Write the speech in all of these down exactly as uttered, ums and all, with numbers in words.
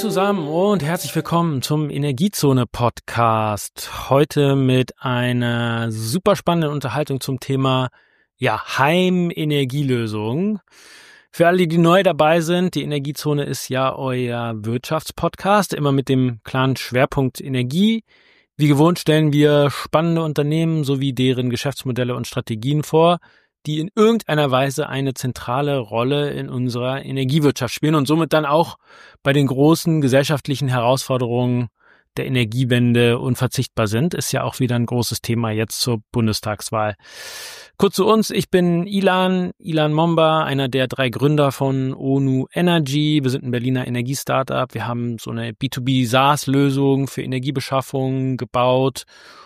zusammen und herzlich willkommen zum Energiezone-Podcast. Heute mit einer super spannenden Unterhaltung zum Thema ja, Heimenergielösung. Für alle, die neu dabei sind, die Energiezone ist ja euer Wirtschaftspodcast, immer mit dem klaren Schwerpunkt Energie. Wie gewohnt stellen wir spannende Unternehmen sowie deren Geschäftsmodelle und Strategien vor, die in irgendeiner Weise eine zentrale Rolle in unserer Energiewirtschaft spielen und somit dann auch bei den großen gesellschaftlichen Herausforderungen der Energiewende unverzichtbar sind. Ist ja auch wieder ein großes Thema jetzt zur Bundestagswahl. Kurz zu uns, ich bin Ilan, Ilan Momba, einer der drei Gründer von ONU Energy. Wir sind ein Berliner Energiestartup. Wir haben so eine B zwei B SaaS-Lösung für Energiebeschaffung gebaut.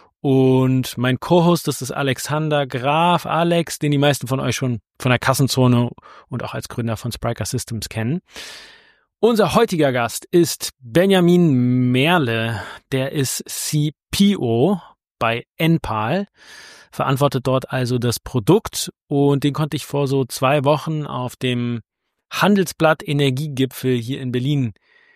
Und mein Co-Host, das ist Alexander Graf, Alex, den die meisten von euch schon von der Kassenzone und auch als Gründer von Spryker Systems kennen. Unser heutiger Gast ist Benjamin Merle. Der ist C P O bei Enpal, verantwortet dort also das Produkt. Und den konnte ich vor so zwei Wochen auf dem Handelsblatt Energiegipfel hier in Berlin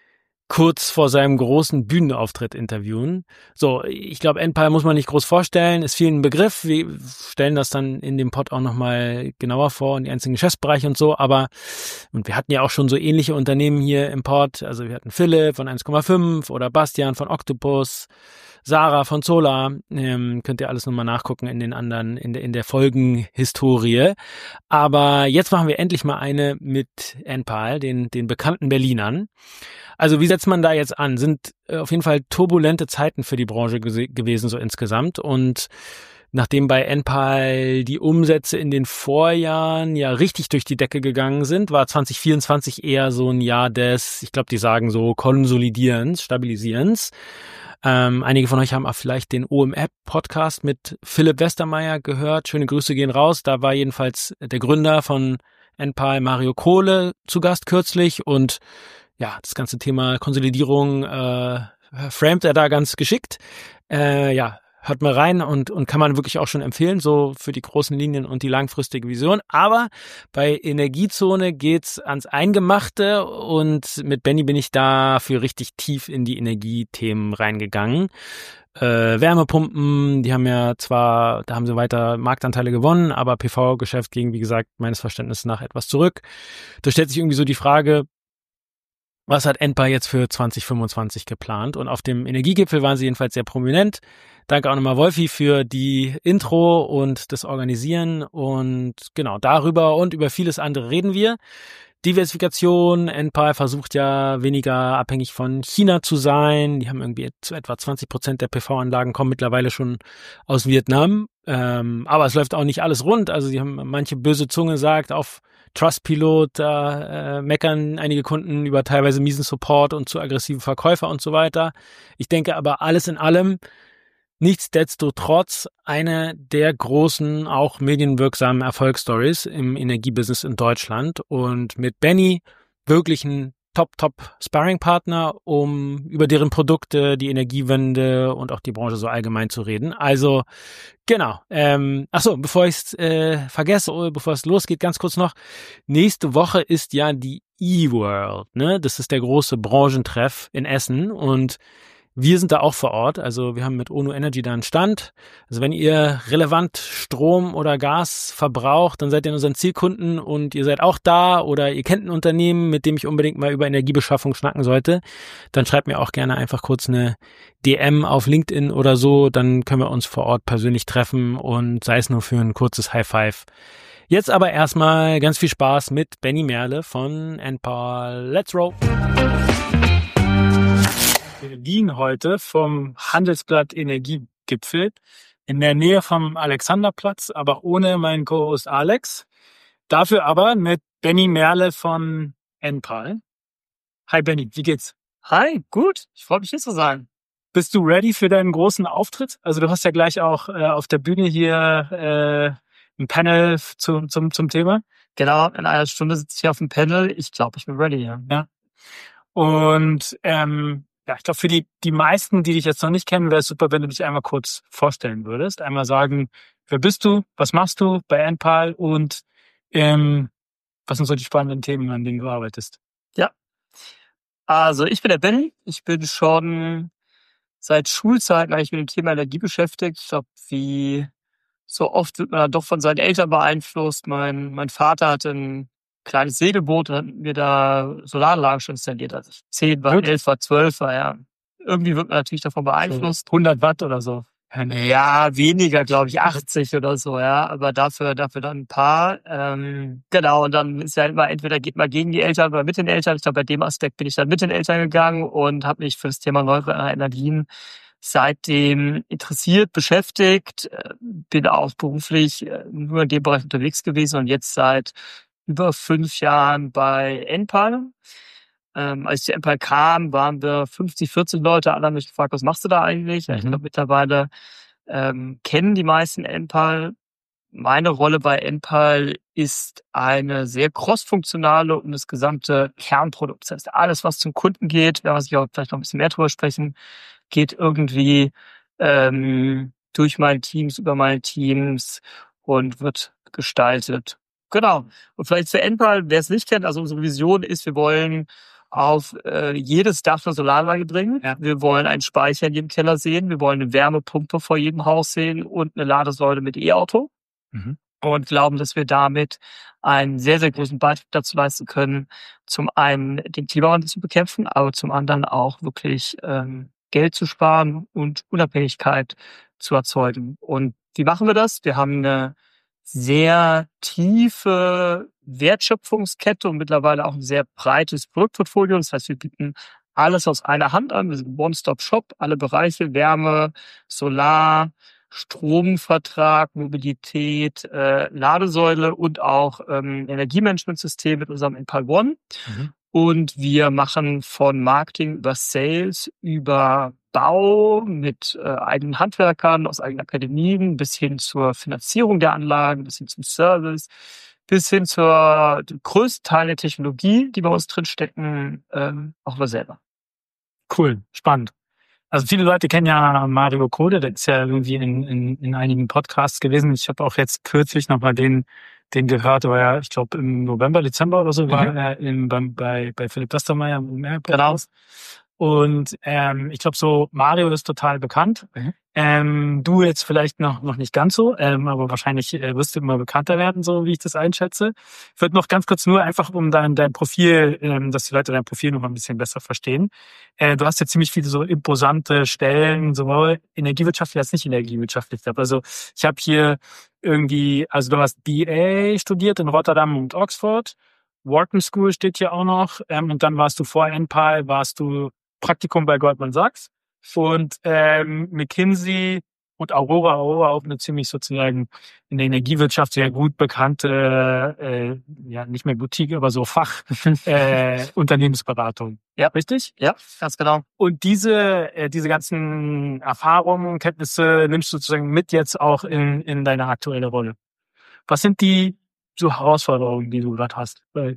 kurz vor seinem großen Bühnenauftritt interviewen. So, ich glaube, Enpal muss man nicht groß vorstellen, ist vielen ein Begriff. Wir stellen das dann in dem Pod auch nochmal genauer vor und die einzelnen Geschäftsbereiche und so, aber, und wir hatten ja auch schon so ähnliche Unternehmen hier im Pod, also wir hatten Philipp von eins Komma fünf oder Bastian von Octopus, Sarah von Solar, ähm, könnt ihr alles nochmal nachgucken in den anderen, in der, in der Folgenhistorie. Aber jetzt machen wir endlich mal eine mit Enpal, den, den bekannten Berlinern. Also wie setzt man da jetzt an? Sind äh, auf jeden Fall turbulente Zeiten für die Branche gese- gewesen, so insgesamt. Und nachdem bei Enpal die Umsätze in den Vorjahren ja richtig durch die Decke gegangen sind, war zwanzig vierundzwanzig eher so ein Jahr des, ich glaube, die sagen so Konsolidierens, Stabilisierens. Ähm, einige von euch haben auch vielleicht den O M App-Podcast mit Philipp Westermeier gehört. Schöne Grüße gehen raus. Da war jedenfalls der Gründer von Enpal, Mario Kohle, zu Gast kürzlich. Und ja, das ganze Thema Konsolidierung äh, framet er da ganz geschickt. Äh, ja, hört mal rein und und kann man wirklich auch schon empfehlen, so für die großen Linien und die langfristige Vision. Aber bei Energiezone geht's ans Eingemachte und mit Benny bin ich da für richtig tief in die Energiethemen reingegangen. Äh, Wärmepumpen, die haben ja zwar, da haben sie weiter Marktanteile gewonnen, aber P V-Geschäft ging, wie gesagt, meines Verständnisses nach etwas zurück. Da stellt sich irgendwie so die Frage, was hat Enpal jetzt für zwanzig fünfundzwanzig geplant? Und auf dem Energiegipfel waren sie jedenfalls sehr prominent. Danke auch nochmal Wolfi für die Intro und das Organisieren. Und genau, darüber und über vieles andere reden wir. Diversifikation, Enpal versucht ja weniger abhängig von China zu sein. Die haben irgendwie zu etwa zwanzig Prozent der P V-Anlagen kommen mittlerweile schon aus Vietnam. Ähm, aber es läuft auch nicht alles rund. Also die haben manche böse Zunge sagt, auf Trustpilot, da äh, meckern einige Kunden über teilweise miesen Support und zu aggressive Verkäufer und so weiter. Ich denke aber alles in allem, nichtsdestotrotz eine der großen, auch medienwirksamen Erfolgsstories im Energiebusiness in Deutschland und mit Benny wirklich ein Top-Top-Sparring-Partner, um über deren Produkte, die Energiewende und auch die Branche so allgemein zu reden. Also genau. Ähm, ach so, bevor ich es äh, vergesse, oder bevor es losgeht, ganz kurz noch. Nächste Woche ist ja die E-World, ne? Das ist der große Branchentreff in Essen und wir sind da auch vor Ort, also wir haben mit ONU Energy da einen Stand. Also wenn ihr relevant Strom oder Gas verbraucht, dann seid ihr unseren Zielkunden und ihr seid auch da oder ihr kennt ein Unternehmen, mit dem ich unbedingt mal über Energiebeschaffung schnacken sollte, dann schreibt mir auch gerne einfach kurz eine D M auf LinkedIn oder so, dann können wir uns vor Ort persönlich treffen und sei es nur für ein kurzes High Five. Jetzt aber erstmal ganz viel Spaß mit Benny Merle von Enpal. Let's roll! Berlin heute vom Handelsblatt Energiegipfel in der Nähe vom Alexanderplatz, aber ohne meinen Co-Host Alex. Dafür aber mit Benny Merle von Enpal. Hi Benny, wie geht's? Hi, gut. Ich freue mich hier zu sein. Bist du ready für deinen großen Auftritt? Also du hast ja gleich auch äh, auf der Bühne hier äh, ein Panel zu, zum zum Thema. Genau, in einer Stunde sitze ich hier auf dem Panel. Ich glaube, ich bin ready. Ja. Ja. Und ähm, ja, ich glaube, für die die meisten, die dich jetzt noch nicht kennen, wäre es super, wenn du dich einmal kurz vorstellen würdest. Einmal sagen, wer bist du, was machst du bei Enpal und ähm, was sind so die spannenden Themen, an denen du arbeitest? Ja. Also ich bin der Benny. Ich bin schon seit Schulzeiten eigentlich mit dem Thema Energie beschäftigt. Ich glaube, wie so oft wird man dann doch von seinen Eltern beeinflusst. Mein, mein Vater hatte ein kleines Segelboot und hat mir da Solaranlagen schon installiert, als ich zehn war, Wirklich? elf war, zwölf war, ja. Irgendwie wird man natürlich davon beeinflusst. hundert Watt oder so. Ja, weniger, glaube ich, achtzig oder so, ja, aber dafür, dafür dann ein paar. Ähm, genau, und dann ist ja immer, entweder geht man gegen die Eltern oder mit den Eltern. Ich glaube, bei dem Aspekt bin ich dann mit den Eltern gegangen und habe mich für das Thema erneuerbare Energien seitdem interessiert, beschäftigt, äh, bin auch beruflich äh, nur in dem Bereich unterwegs gewesen und jetzt seit über fünf Jahren bei Enpal. Ähm, als die Enpal kam, waren wir fünfzig, vierzig Leute. Alle haben mich gefragt, was machst du da eigentlich? Mhm. Ich glaube, mittlerweile ähm, kennen die meisten Enpal. Meine Rolle bei Enpal ist eine sehr crossfunktionale um das gesamte Kernprodukt. Das heißt, alles, was zum Kunden geht, da muss ich auch vielleicht noch ein bisschen mehr drüber sprechen, geht irgendwie ähm, durch meine Teams, über meine Teams und wird gestaltet. Genau. Und vielleicht zu Enpal, wer es nicht kennt, also unsere Vision ist, wir wollen auf äh, jedes Dach eine Solaranlage bringen. Ja. Wir wollen einen Speicher in jedem Keller sehen. Wir wollen eine Wärmepumpe vor jedem Haus sehen und eine Ladesäule mit E-Auto. Mhm. Und glauben, dass wir damit einen sehr, sehr großen Beitrag dazu leisten können, zum einen den Klimawandel zu bekämpfen, aber zum anderen auch wirklich ähm, Geld zu sparen und Unabhängigkeit zu erzeugen. Und wie machen wir das? Wir haben eine sehr tiefe Wertschöpfungskette und mittlerweile auch ein sehr breites Produktportfolio. Das heißt, wir bieten alles aus einer Hand an. Wir sind ein One-Stop-Shop, alle Bereiche, Wärme, Solar, Stromvertrag, Mobilität, äh, Ladesäule und auch ähm, Energiemanagementsystem mit unserem Enpal One. Mhm. Und wir machen von Marketing über Sales, über Bau mit äh, eigenen Handwerkern aus eigenen Akademien bis hin zur Finanzierung der Anlagen, bis hin zum Service, bis hin zur größten Teil der Technologie, die bei uns drinstecken, ähm, auch wir selber. Cool, spannend. Also viele Leute kennen ja Mario Code, der ist ja irgendwie in, in, in einigen Podcasts gewesen. Ich habe auch jetzt kürzlich nochmal den, den gehört, aber ja, ich glaube im November, Dezember oder so mhm. war er in, beim, bei, bei Philipp Westermeier im Podcast. Und ähm, ich glaube so, Mario ist total bekannt. Mhm. Ähm, du jetzt vielleicht noch noch nicht ganz so, ähm, aber wahrscheinlich äh, wirst du immer bekannter werden, so wie ich das einschätze. Ich würde noch ganz kurz nur einfach um dein, dein Profil, ähm, dass die Leute dein Profil noch mal ein bisschen besser verstehen. Äh, du hast ja ziemlich viele so imposante Stellen, sowohl energiewirtschaftlich als nicht energiewirtschaftlich. Also ich habe hier irgendwie, also du hast B A studiert in Rotterdam und Oxford. Wharton School steht hier auch noch. Ähm, und dann warst du vor Enpal, warst du Praktikum bei Goldman Sachs und ähm, McKinsey und Aurora, Aurora auch eine ziemlich sozusagen in der Energiewirtschaft sehr gut bekannte, äh, ja nicht mehr Boutique, aber so Fach äh, Unternehmensberatung. Ja, richtig? Ja, ganz genau. Und diese äh, diese ganzen Erfahrungen, Kenntnisse nimmst du sozusagen mit jetzt auch in in deine aktuelle Rolle. Was sind die so Herausforderungen, die du gerade hast? Äh,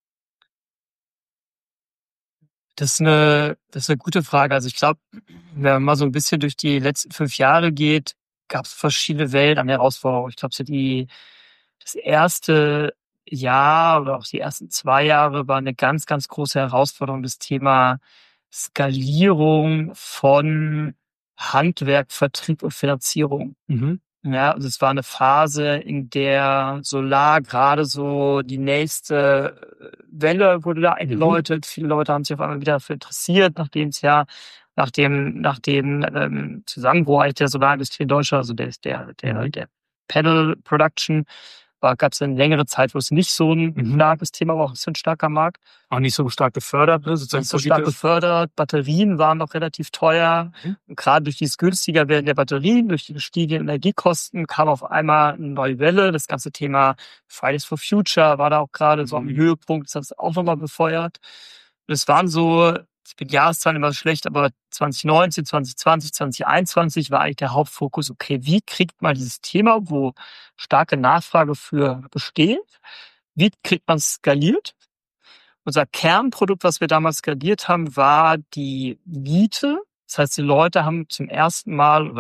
Das ist eine, das ist eine gute Frage. Also ich glaube, wenn man mal so ein bisschen durch die letzten fünf Jahre geht, gab es verschiedene Wellen an Herausforderungen. Ich glaube, so die, das erste Jahr oder auch die ersten zwei Jahre war eine ganz, ganz große Herausforderung, das Thema Skalierung von Handwerk, Vertrieb und Finanzierung. Mhm. Ja, also es war eine Phase, in der Solar gerade so die nächste Welle wurde da eingeläutet. Mhm. Viele Leute haben sich auf einmal wieder dafür interessiert, nachdem es ja nach dem nach dem ähm, Zusammenbruch eigentlich der Solarindustrie in Deutschland, also der der der, der Panel Production, war gab es eine längere Zeit, wo es nicht so ein mhm. starkes Thema war, auch so ein starker Markt. Auch nicht so stark gefördert, ne? Sozusagen nicht so stark gefördert. Batterien waren noch relativ teuer. Mhm. Und gerade durch dieses günstiger werden der Batterien, durch die gestiegenen Energiekosten kam auf einmal eine neue Welle. Das ganze Thema Fridays for Future war da auch gerade mhm. so am Höhepunkt. Das hat es auch nochmal befeuert. Und es waren so, ich bin Jahreszahlen immer schlecht, aber zwanzig neunzehn, zwanzig zwanzig, zwanzig einundzwanzig war eigentlich der Hauptfokus, okay, wie kriegt man dieses Thema, wo starke Nachfrage für besteht, wie kriegt man es skaliert? Unser Kernprodukt, was wir damals skaliert haben, war die Miete. Das heißt, die Leute haben zum ersten Mal oder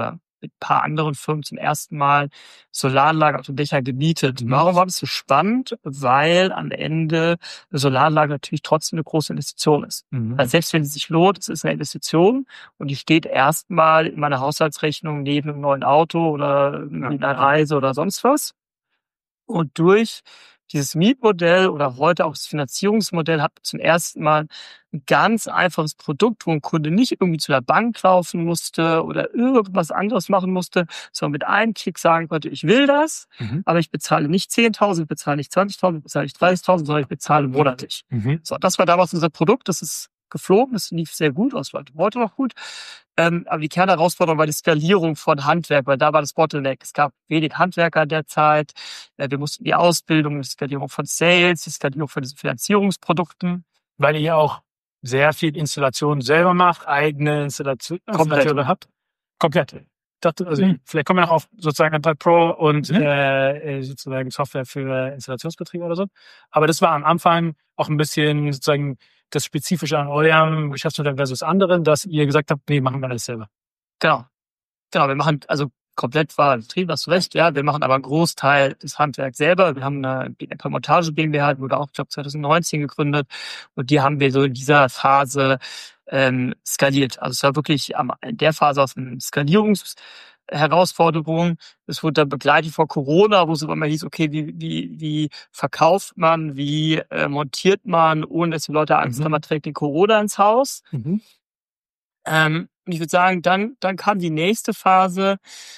mit ein paar anderen Firmen zum ersten Mal Solaranlagen auf den Dächern gemietet. Mhm. Warum war das so spannend? Weil am Ende eine Solaranlage natürlich trotzdem eine große Investition ist. Mhm. Also selbst wenn sie sich lohnt, es ist eine Investition und die steht erstmal in meiner Haushaltsrechnung neben einem neuen Auto oder einer Reise oder sonst was. Und durch dieses Mietmodell oder heute auch das Finanzierungsmodell hat man zum ersten Mal ein ganz einfaches Produkt, wo ein Kunde nicht irgendwie zu der Bank laufen musste oder irgendwas anderes machen musste, sondern mit einem Klick sagen konnte, ich will das, Mhm. aber ich bezahle nicht zehntausend, ich bezahle nicht zwanzigtausend, ich bezahle nicht dreißigtausend, sondern ich bezahle monatlich. Mhm. So, das war damals unser Produkt, das ist geflogen, das lief sehr gut aus, war heute noch gut. Ähm, aber die Kernherausforderung war die Skalierung von Handwerk, weil da war das Bottleneck. Es gab wenig Handwerker derzeit. Äh, wir mussten die Ausbildung, die Skalierung von Sales, die Skalierung von diesen Finanzierungsprodukten. Weil ihr auch sehr viel Installation selber macht, eigene Installation, Komplett. Installateure habt. Komplett. Ich dachte, also Mhm. vielleicht kommen wir noch auf sozusagen Endpal Pro und Mhm. äh, sozusagen Software für Installationsbetriebe oder so. Aber das war am Anfang auch ein bisschen sozusagen das Spezifische an eurem Geschäftsmodell versus anderen, dass ihr gesagt habt, nee, machen wir alles selber. Genau. Genau, wir machen, also komplett war Betrieb, hast du recht, ja, wir machen aber einen Großteil des Handwerks selber. Wir haben eine Endpal Montage GmbH, die wurde auch, ich glaube, zwanzig neunzehn gegründet und die haben wir so in dieser Phase ähm, skaliert. Also es war wirklich am, in der Phase aus einer Skalierungsherausforderung. Es wurde dann begleitet vor Corona, wo es immer hieß, okay, wie, wie, wie verkauft man, wie äh, montiert man, ohne dass die Leute Angst Mhm. haben, man trägt den Corona ins Haus. Mhm. Ähm, und ich würde sagen, dann, dann kam die nächste Phase,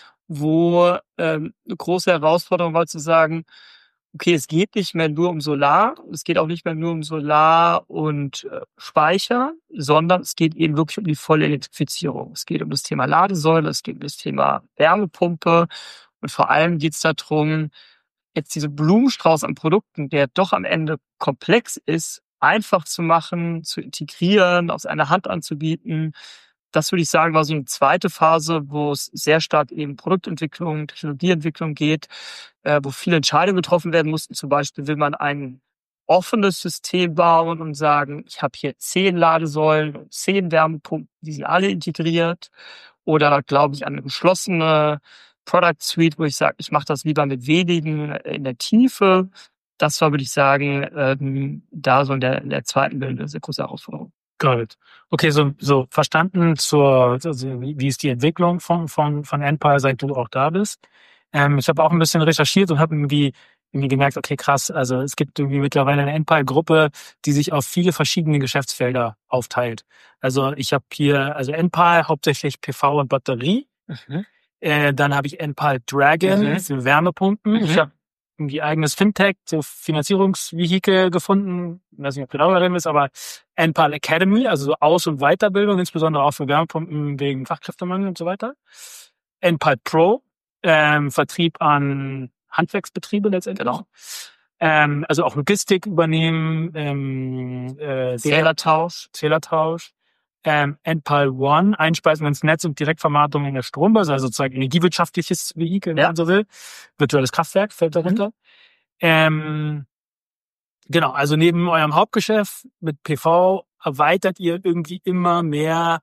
wo ähm, eine große Herausforderung war zu sagen, okay, es geht nicht mehr nur um Solar, es geht auch nicht mehr nur um Solar und äh, Speicher, sondern es geht eben wirklich um die volle Elektrifizierung. Es geht um das Thema Ladesäule, es geht um das Thema Wärmepumpe und vor allem geht es darum, jetzt diese Blumenstrauß an Produkten, der doch am Ende komplex ist, einfach zu machen, zu integrieren, aus einer Hand anzubieten. Das würde ich sagen, war so eine zweite Phase, wo es sehr stark eben Produktentwicklung, Technologieentwicklung geht, äh, wo viele Entscheidungen getroffen werden mussten. Zum Beispiel will man ein offenes System bauen und sagen, ich habe hier zehn Ladesäulen und zehn Wärmepumpen, die sind alle integriert. Oder glaube ich an eine geschlossene Product Suite, wo ich sage, ich mache das lieber mit wenigen in der Tiefe. Das war, würde ich sagen, ähm, da so in der, in der zweiten Welle eine sehr große Herausforderung. Got it. Okay, so, so verstanden zur, also wie, wie ist die Entwicklung von, von, von Endpal, seit du auch da bist. Ähm, ich habe auch ein bisschen recherchiert und habe irgendwie, irgendwie gemerkt, okay, krass, also es gibt irgendwie mittlerweile eine Endpal-Gruppe, die sich auf viele verschiedene Geschäftsfelder aufteilt. Also ich habe hier, also Endpal hauptsächlich P V und Batterie. Mhm. Äh, dann habe ich Endpal Dragon, Mhm. für Wärmepumpen. Mhm. Ich habe irgendwie eigenes Fintech, so Finanzierungsvehikel gefunden. Ich weiß nicht, ob du genau darin bist, aber Endpal Academy, also so Aus- und Weiterbildung, insbesondere auch für Wärmepumpen wegen Fachkräftemangel und so weiter. Endpal Pro, ähm, Vertrieb an Handwerksbetriebe letztendlich. Genau. Ähm, also auch Logistik übernehmen, ähm, äh, Zählertausch. Zählertausch. Ähm, Endpal One, Einspeisung ins Netz und Direktvermarktung in der Strombörse, also sozusagen energiewirtschaftliches Vehikel, wenn Ja. man so will. Virtuelles Kraftwerk fällt darunter. Mhm. Ähm, genau, also neben eurem Hauptgeschäft mit P V erweitert ihr irgendwie immer mehr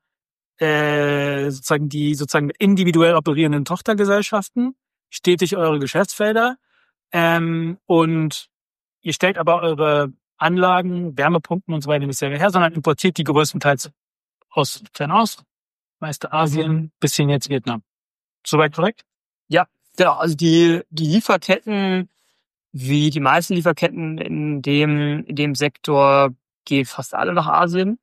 äh, sozusagen die sozusagen individuell operierenden Tochtergesellschaften, stetig eure Geschäftsfelder ähm, und ihr stellt aber eure Anlagen, Wärmepumpen und so weiter nicht selber her, sondern importiert die größtenteils aus Fernost, meiste Asien, bisschen jetzt Vietnam. Soweit korrekt? Ja, genau. Also die, die Lieferketten, wie die meisten Lieferketten in dem, in dem Sektor, gehen fast alle nach Asien.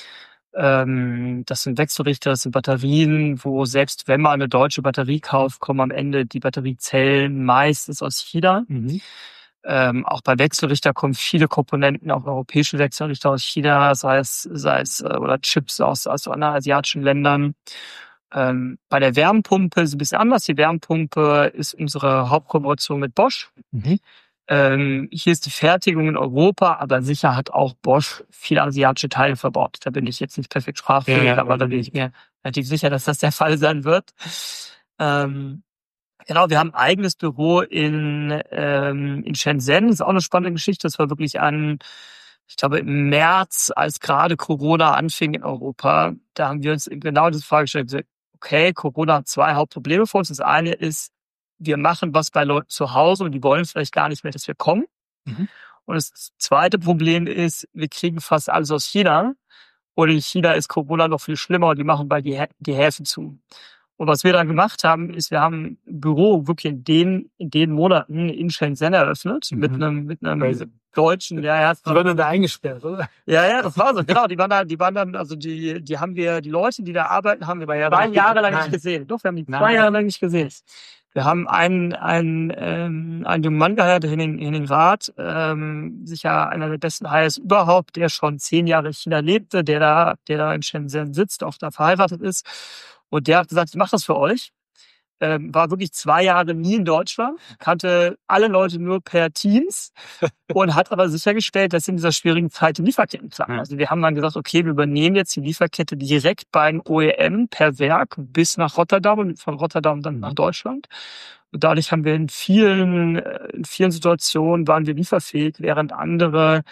Ähm, das sind Wechselrichter, das sind Batterien, wo selbst wenn man eine deutsche Batterie kauft, kommen am Ende die Batteriezellen meistens aus China. Mhm. Ähm, auch bei Wechselrichter kommen viele Komponenten, auch europäische Wechselrichter aus China, sei es, sei es äh, oder Chips aus, aus anderen asiatischen Ländern. Ähm, bei der Wärmepumpe ist es ein bisschen anders. Die Wärmepumpe ist unsere Hauptkooperation mit Bosch. Mhm. Ähm, hier ist die Fertigung in Europa, aber sicher hat auch Bosch viele asiatische Teile verbaut. Da bin ich jetzt nicht perfekt sprachfähig, Ja, ja, aber ja. da bin ich mir relativ sicher, dass das der Fall sein wird. Ähm, genau, wir haben ein eigenes Büro in, ähm, in Shenzhen. Das ist auch eine spannende Geschichte. Das war wirklich an, ich glaube, im März, als gerade Corona anfing in Europa. Da haben wir uns genau diese Frage gestellt. okay, Corona hat zwei Hauptprobleme für uns. Das eine ist, wir machen was bei Leuten zu Hause und die wollen vielleicht gar nicht mehr, dass wir kommen. Mhm. Und das zweite Problem ist, wir kriegen fast alles aus China. Und in China ist Corona noch viel schlimmer und die machen bald die, die Häfen zu. Und was wir dann gemacht haben, ist, wir haben ein Büro wirklich in den, in den Monaten in Shenzhen eröffnet, mhm. mit einem, mit einem Crazy. Deutschen, ja, ja. Die waren dann da eingesperrt, oder? Ja, ja, das war so, genau. Die waren da, die waren dann, also die, die haben wir, die Leute, die da arbeiten, haben wir zwei Jahre lang nicht gesehen. Doch, wir haben die Nein. zwei Jahre lang nicht gesehen. Wir haben einen, einen, ähm, einen jungen Mann geheiratet in den, in den Rat, ähm, sicher einer der besten Hires überhaupt, der schon zehn Jahre in China lebte, der da, der da in Shenzhen sitzt, auch da verheiratet ist. Und der hat gesagt, ich mach das für euch. Ähm, war wirklich zwei Jahre nie in Deutschland, kannte alle Leute nur per Teams und hat aber sichergestellt, dass in dieser schwierigen Zeit die Lieferketten klappen. Also wir haben dann gesagt, okay, wir übernehmen jetzt die Lieferkette direkt beim O E M per Werk bis nach Rotterdam und von Rotterdam dann nach Deutschland. Und dadurch haben wir in vielen, in vielen Situationen waren wir lieferfähig, während andere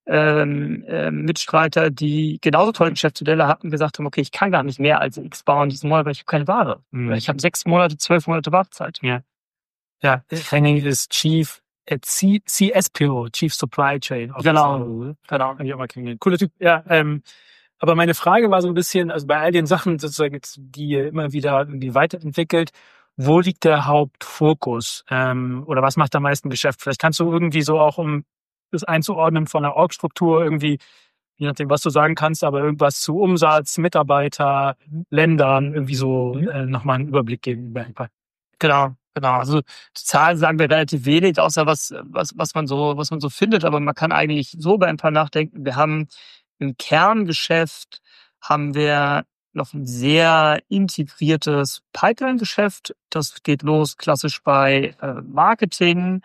ähm, äh, Mitstreiter, die genauso tolle Geschäftsmodelle hatten, gesagt haben, okay, ich kann gar nicht mehr als X bauen diesen Monat, weil ich habe keine Ware. Mhm. Ich habe sechs Monate, zwölf Monate Wartezeit. Ja, ja. Henning ist Chief äh, C- CSPO, Chief Supply Chain Officer. Genau, genau. Hab ich auch mal kennengelernt. Cooler Typ. Ja, ähm, aber meine Frage war so ein bisschen, also bei all den Sachen sozusagen, die ihr immer wieder irgendwie weiterentwickelt, wo liegt der Hauptfokus? Ähm, oder was macht am meisten Geschäft? Vielleicht kannst du irgendwie so auch, um das einzuordnen von der Org-Struktur irgendwie, je nachdem, was du sagen kannst, aber irgendwas zu Umsatz, Mitarbeiter, Ländern, irgendwie so äh, nochmal einen Überblick geben über ein paar. Genau, genau. Also die Zahlen sagen wir relativ wenig, außer was, was, was man so, was man so findet, aber man kann eigentlich so bei ein paar nachdenken. Wir haben im Kerngeschäft haben wir noch ein sehr integriertes Pipeline-Geschäft. Das geht los klassisch bei äh, Marketing,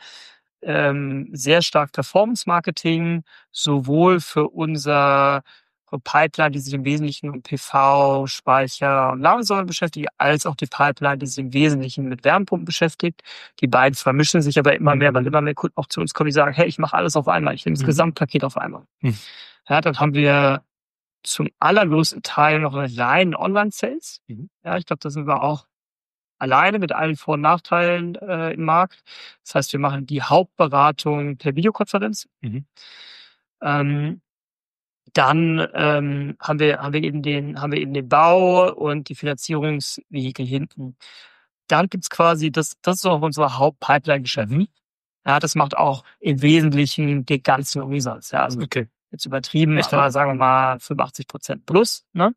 ähm, sehr stark Performance-Marketing, sowohl für unser Pipeline, die sich im Wesentlichen um P V, Speicher und Ladesäulen beschäftigt, als auch die Pipeline, die sich im Wesentlichen mit Wärmepumpen beschäftigt. Die beiden vermischen sich aber immer mehr, weil immer mehr Kunden auch zu uns kommen, die sagen, hey, ich mache alles auf einmal, ich nehme das mhm. Gesamtpaket auf einmal. Mhm. Ja, dann haben wir zum allergrößten Teil noch einen reinen Online-Sales. Mhm. Ja, ich glaube, da sind wir auch alleine mit allen Vor- und Nachteilen äh, im Markt. Das heißt, wir machen die Hauptberatung per Videokonferenz. Mhm. Ähm, dann ähm, haben wir haben wir eben den haben wir eben den Bau und die Finanzierungsvehikel hinten. Dann gibt's quasi das das ist auch unser Hauptpipeline-Geschäft. Mhm. Ja, das macht auch im Wesentlichen den ganzen Umsatz. Ja, also okay. Jetzt übertrieben, Echt, aber sagen wir mal fünfundachtzig Prozent plus. Ne?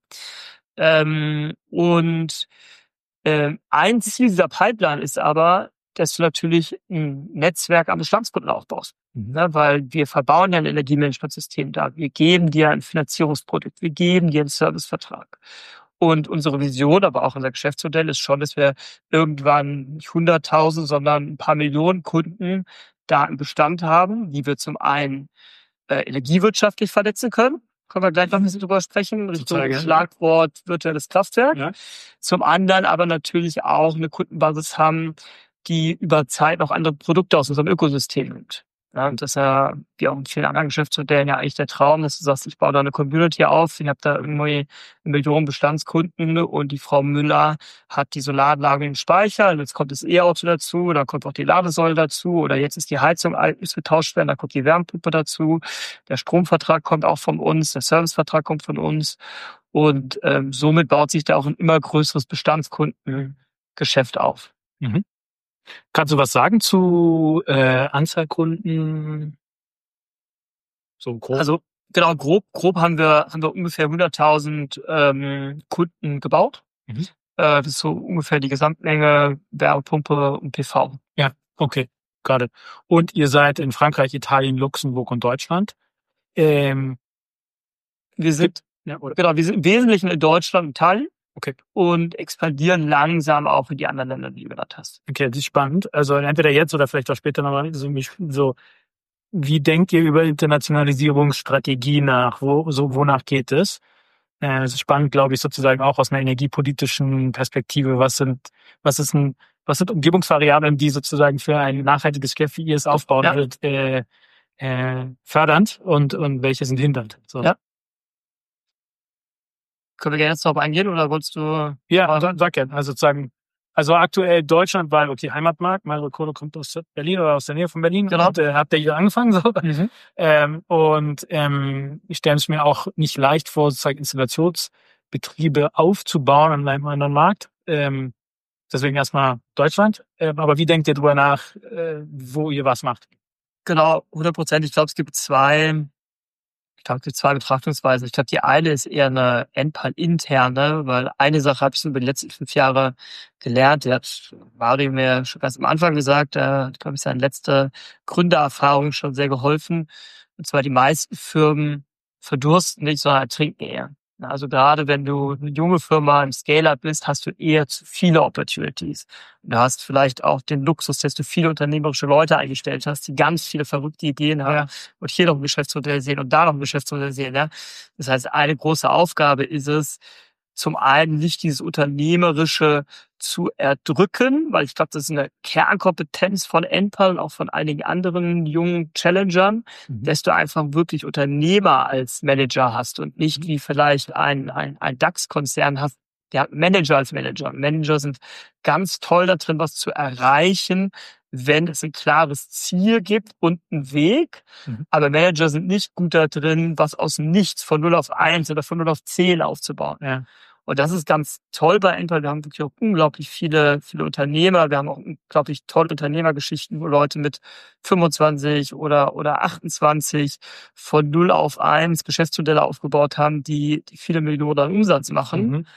Ähm, und ähm, ein Ziel dieser Pipeline ist aber, dass du natürlich ein Netzwerk an Bestandskunden aufbaust. Mhm. Ne? Weil wir verbauen ja ein Energiemanagementsystem da. Wir geben dir ein Finanzierungsprodukt, wir geben dir einen Servicevertrag. Und unsere Vision, aber auch unser Geschäftsmodell ist schon, dass wir irgendwann nicht hunderttausend, sondern ein paar Millionen Kunden da im Bestand haben, die wir zum einen äh, energiewirtschaftlich vernetzen können. Können wir gleich noch ein bisschen drüber sprechen, Richtung Schlagwort virtuelles Kraftwerk. Ja. Zum anderen aber natürlich auch eine Kundenbasis haben, die über Zeit noch andere Produkte aus unserem Ökosystem nimmt. Ja, und das ist ja, wie auch in vielen anderen Geschäftsmodellen, ja eigentlich der Traum, dass du sagst, ich baue da eine Community auf, ich habe da irgendwie eine Million Bestandskunden und die Frau Müller hat die Solaranlage im Speicher, und jetzt kommt das E-Auto dazu, dann kommt auch die Ladesäule dazu, oder jetzt ist die Heizung ist getauscht werden, dann kommt die Wärmepumpe dazu, der Stromvertrag kommt auch von uns, der Servicevertrag kommt von uns und ähm, somit baut sich da auch ein immer größeres Bestandskundengeschäft auf. Mhm. Kannst du was sagen zu äh, Anzahl Kunden? So grob. Also genau, grob, grob haben wir haben wir ungefähr hunderttausend ähm, Kunden gebaut. Mhm. Äh, das ist so ungefähr die Gesamtmenge Wärmepumpe und P V. Ja, okay, gerade. Und ihr seid in Frankreich, Italien, Luxemburg und Deutschland. Ähm, wir sind ja, oder? Genau, wir sind im Wesentlichen in Deutschland und Italien. Okay. Und expandieren langsam auch in die anderen Länder, die du genannt hast. Okay, das ist spannend. Also entweder jetzt oder vielleicht auch später nochmal so, so, wie denkt ihr über Internationalisierungsstrategie nach? Wo, so, wonach geht es? Äh, das ist spannend, glaube ich, sozusagen auch aus einer energiepolitischen Perspektive. Was sind, was ist ein, was sind Umgebungsvariablen, die sozusagen für ein nachhaltiges Geschäft, wie ihr es aufbauen ja. würdet, äh, äh, fördernd und, und welche sind hindernd? So. Ja. Können wir gerne jetzt darauf eingehen oder wolltest du? Ja, sag, sag gerne. Also sozusagen, also aktuell Deutschland, weil, okay, Heimatmarkt, Mario Kohle kommt aus Berlin oder aus der Nähe von Berlin. Genau. Und, äh, habt ihr hier angefangen, so. Mhm. Ähm, und ähm, ich stelle es mir auch nicht leicht vor, sozusagen Installationsbetriebe aufzubauen an einem anderen Markt. Ähm, deswegen erstmal Deutschland. Ähm, aber wie denkt ihr drüber nach, äh, wo ihr was macht? Genau, hundert Prozent. Ich glaube, es gibt zwei, ich glaube, es gibt zwei Betrachtungsweisen. Ich glaube, die eine ist eher eine Enpal-interne, weil eine Sache habe ich so über die letzten fünf Jahre gelernt. Der hat Mario mir schon ganz am Anfang gesagt, da hat, glaube ich, seine letzte Gründererfahrung schon sehr geholfen. Und zwar die meisten Firmen verdursten nicht, sondern ertrinken eher. Also gerade wenn du eine junge Firma im Scale-Up bist, hast du eher zu viele Opportunities. Du hast vielleicht auch den Luxus, dass du viele unternehmerische Leute eingestellt hast, die ganz viele verrückte Ideen haben Ja. und hier noch ein Geschäftsmodell sehen und da noch ein Geschäftsmodell sehen. Ja? Das heißt, eine große Aufgabe ist es, zum einen nicht dieses Unternehmerische zu erdrücken, weil ich glaube, das ist eine Kernkompetenz von Enpal und auch von einigen anderen jungen Challengern, Mhm. dass du einfach wirklich Unternehmer als Manager hast und nicht wie vielleicht ein, ein, ein DAX-Konzern hast, der hat Manager als Manager. Manager sind ganz toll da drin, was zu erreichen, wenn es ein klares Ziel gibt und einen Weg. Mhm. Aber Manager sind nicht gut da drin, was aus dem Nichts von null auf eins oder von null auf zehn aufzubauen. Ja. Und das ist ganz toll bei Enpal. Wir haben wirklich auch unglaublich viele, viele Unternehmer. Wir haben auch unglaublich tolle Unternehmergeschichten, wo Leute mit fünfundzwanzig oder, oder achtundzwanzig von null auf eins Geschäftsmodelle aufgebaut haben, die, die viele Millionen Umsatz machen. Mhm.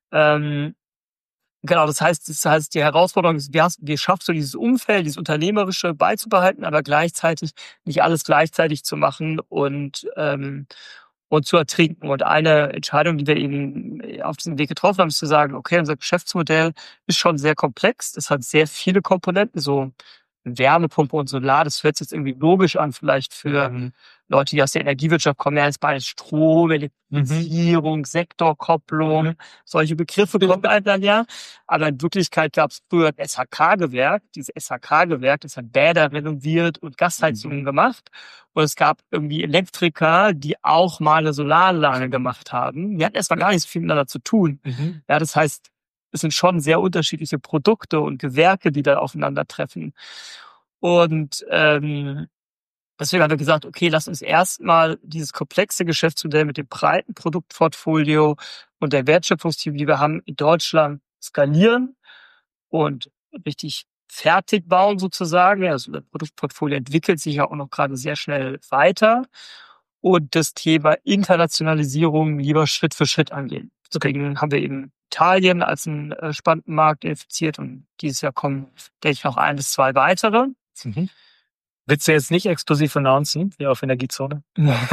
Ähm, genau, das heißt, das heißt, die Herausforderung ist, wie, hast, wie schaffst du dieses Umfeld, dieses Unternehmerische beizubehalten, aber gleichzeitig nicht alles gleichzeitig zu machen und, ähm, und zu ertrinken. Und eine Entscheidung, die wir eben auf diesem Weg getroffen haben, ist zu sagen, okay, unser Geschäftsmodell ist schon sehr komplex. Das hat sehr viele Komponenten, so Wärmepumpe und Solar. Das hört sich jetzt irgendwie logisch an, vielleicht für Mhm. Leute, die aus der Energiewirtschaft kommen. Ja, jetzt beides Strom, Elektrifizierung, Sektorkopplung, Mhm. solche Begriffe kommen einem dann ja. Aber in Wirklichkeit gab es früher ein S H K-Gewerk. Dieses S H K-Gewerk, das hat Bäder renoviert und Gasheizungen Mhm. gemacht. Und es gab irgendwie Elektriker, die auch mal eine Solaranlage gemacht haben. Die hatten erstmal gar nicht so viel miteinander zu tun. Mhm. Ja, das heißt, es sind schon sehr unterschiedliche Produkte und Gewerke, die da aufeinandertreffen. Und ähm, deswegen haben wir gesagt, okay, lass uns erstmal dieses komplexe Geschäftsmodell mit dem breiten Produktportfolio und der Wertschöpfungsteam, die wir haben, in Deutschland skalieren und richtig fertig bauen sozusagen. Also das Produktportfolio entwickelt sich ja auch noch gerade sehr schnell weiter. Und das Thema Internationalisierung lieber Schritt für Schritt angehen. Deswegen haben wir eben Italien als einen äh, spannenden Markt identifiziert und dieses Jahr kommen, denke ich, noch ein bis zwei weitere. Mhm. Willst du jetzt nicht exklusiv announcen, hier auf Energiezone?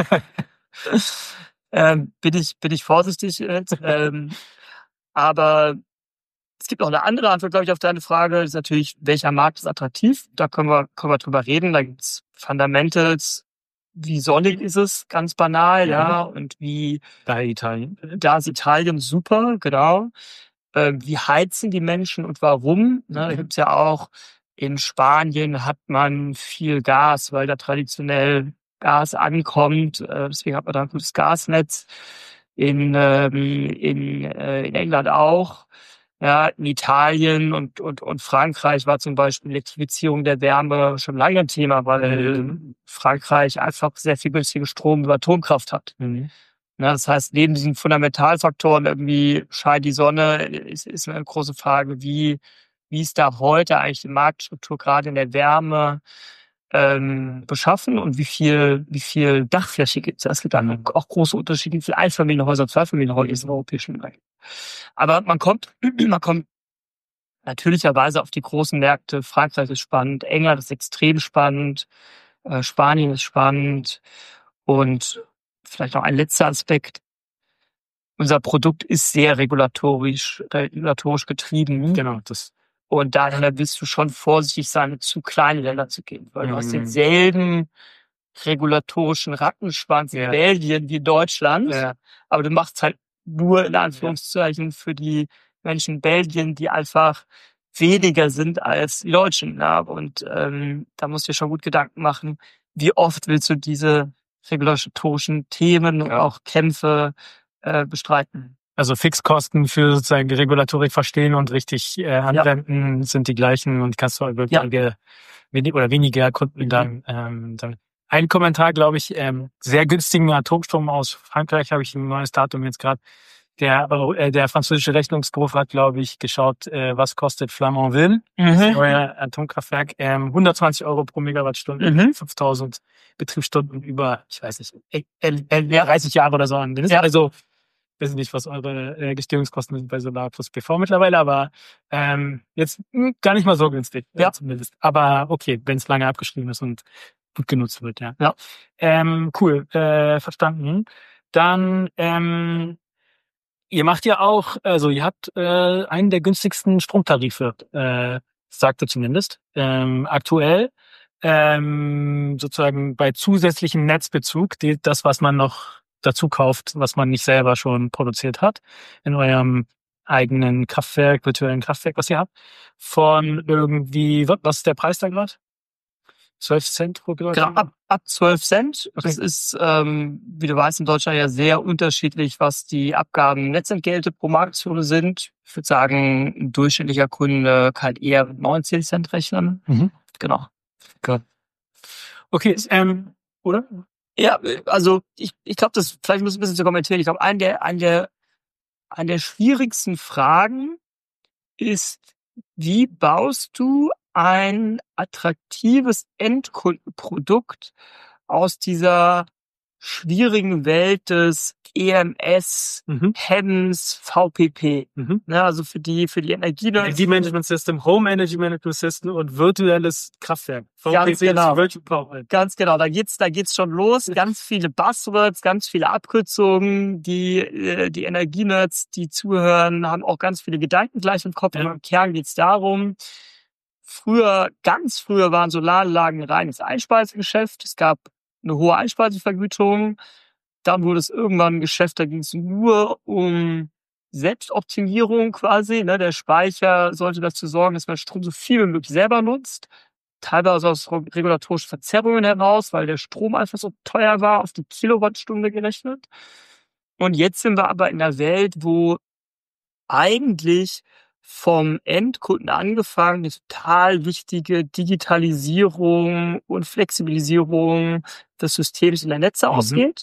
ähm, bin ich bin ich vorsichtig jetzt. ähm, aber es gibt noch eine andere Antwort, glaube ich, auf deine Frage. Das ist natürlich, welcher Markt ist attraktiv? Da können wir können wir drüber reden. Da gibt's Fundamentals. Wie sonnig ist es? Ganz banal, ja. ja. Und wie da Italien. Da ist Italien super, genau. Ähm, wie heizen die Menschen und warum? Ne, da gibt's ja auch in Spanien hat man viel Gas, weil da traditionell Gas ankommt. Äh, deswegen hat man da ein gutes Gasnetz. In, ähm, in, äh, in England auch. Ja, in Italien und, und, und Frankreich war zum Beispiel Elektrifizierung der Wärme schon lange ein Thema, weil mhm. Frankreich einfach sehr viel günstigen Strom über Atomkraft hat. Mhm. Ja, das heißt, neben diesen Fundamentalfaktoren irgendwie scheint die Sonne, ist, ist eine große Frage, wie, wie ist da heute eigentlich die Marktstruktur gerade in der Wärme ähm, beschaffen und wie viel, wie viel Dachfläche gibt es? Es gibt dann auch große Unterschiede, wie viele Einfamilienhäuser, Zweifamilienhäuser ist im europäischen Bereich. Aber man kommt, man kommt natürlicherweise auf die großen Märkte. Frankreich ist spannend, England ist extrem spannend, äh, Spanien ist spannend und vielleicht noch ein letzter Aspekt. Unser Produkt ist sehr regulatorisch, regulatorisch getrieben. Genau, das. Und daher willst du schon vorsichtig sein, in zu kleine Länder zu gehen, weil mhm. du hast denselben regulatorischen Rattenschwanz in ja. Belgien wie Deutschland, ja. aber du machst halt nur in Anführungszeichen für die Menschen in Belgien, die einfach weniger sind als die Deutschen. Ja. Und ähm, da musst du dir schon gut Gedanken machen, wie oft willst du diese regulatorischen Themen ja. und auch Kämpfe äh, bestreiten. Also Fixkosten für sozusagen Regulatorik verstehen und richtig äh, anwenden ja. sind die gleichen und kannst du über ja. wenige, wenig, oder weniger Kunden mhm. dann, ähm, dann. Ein Kommentar, glaube ich, ähm, sehr günstigen Atomstrom aus Frankreich habe ich ein neues Datum jetzt gerade. Der, äh, der französische Rechnungshof hat, glaube ich, geschaut, äh, was kostet Flamanville, mhm. euer Atomkraftwerk, ähm, hundertzwanzig Euro pro Megawattstunde, mhm. fünftausend Betriebsstunden über, ich weiß nicht, äh, äh, dreißig Jahre oder so an. Ja. Also, ich weiß nicht, was eure äh, Gestehungskosten sind bei Solar plus P V mittlerweile, aber ähm, jetzt mh, gar nicht mal so günstig, ja. äh, zumindest. Aber okay, wenn es lange abgeschrieben ist und gut genutzt wird, ja. ja. Ähm, cool, äh, verstanden. Dann, ähm, ihr macht ja auch, also ihr habt äh, einen der günstigsten Stromtarife, äh, sagt ihr zumindest, ähm, aktuell. Ähm, sozusagen bei zusätzlichem Netzbezug, die, das, was man noch dazu kauft, was man nicht selber schon produziert hat, in eurem eigenen Kraftwerk, virtuellen Kraftwerk, was ihr habt, von irgendwie, was ist der Preis da gerade? zwölf Cent pro Kilowatt? Genau, ab, ab zwölf Cent. Okay. Das ist, ähm, wie du weißt, in Deutschland ja sehr unterschiedlich, was die Abgaben Netzentgelte pro Marktzone sind. Ich würde sagen, ein durchschnittlicher Kunde kann eher mit neunzehn Cent rechnen. Mhm. Genau. Gut. Okay, ähm, oder? Ja, also ich, ich glaube, das vielleicht muss ich ein bisschen zu kommentieren. Ich glaube, eine der, eine der, eine der schwierigsten Fragen ist, wie baust du ein attraktives Endkundenprodukt aus dieser schwierigen Welt des E M S, mhm. H E M S, V P P. Mhm. Ne, also für die, für die Energie. Energiemanagement System, Home Energy Management System und virtuelles Kraftwerk. V P P ganz genau. Virtual Power. Ganz genau. Da geht's, da geht's schon los. Ganz viele Buzzwords, ganz viele Abkürzungen. Die, die Energienerds, die zuhören, haben auch ganz viele Gedanken gleich im Kopf. Ja. Und im Kern geht's darum, früher, ganz früher waren Solaranlagen ein reines Einspeisegeschäft. Es gab eine hohe Einspeisevergütung. Dann wurde es irgendwann ein Geschäft, da ging es nur um Selbstoptimierung quasi. Ne? Der Speicher sollte dazu sorgen, dass man Strom so viel wie möglich selber nutzt. Teilweise aus regulatorischen Verzerrungen heraus, weil der Strom einfach so teuer war, auf die Kilowattstunde gerechnet. Und jetzt sind wir aber in einer Welt, wo eigentlich vom Endkunden angefangen eine total wichtige Digitalisierung und Flexibilisierung des Systems in der Netze mhm. ausgeht.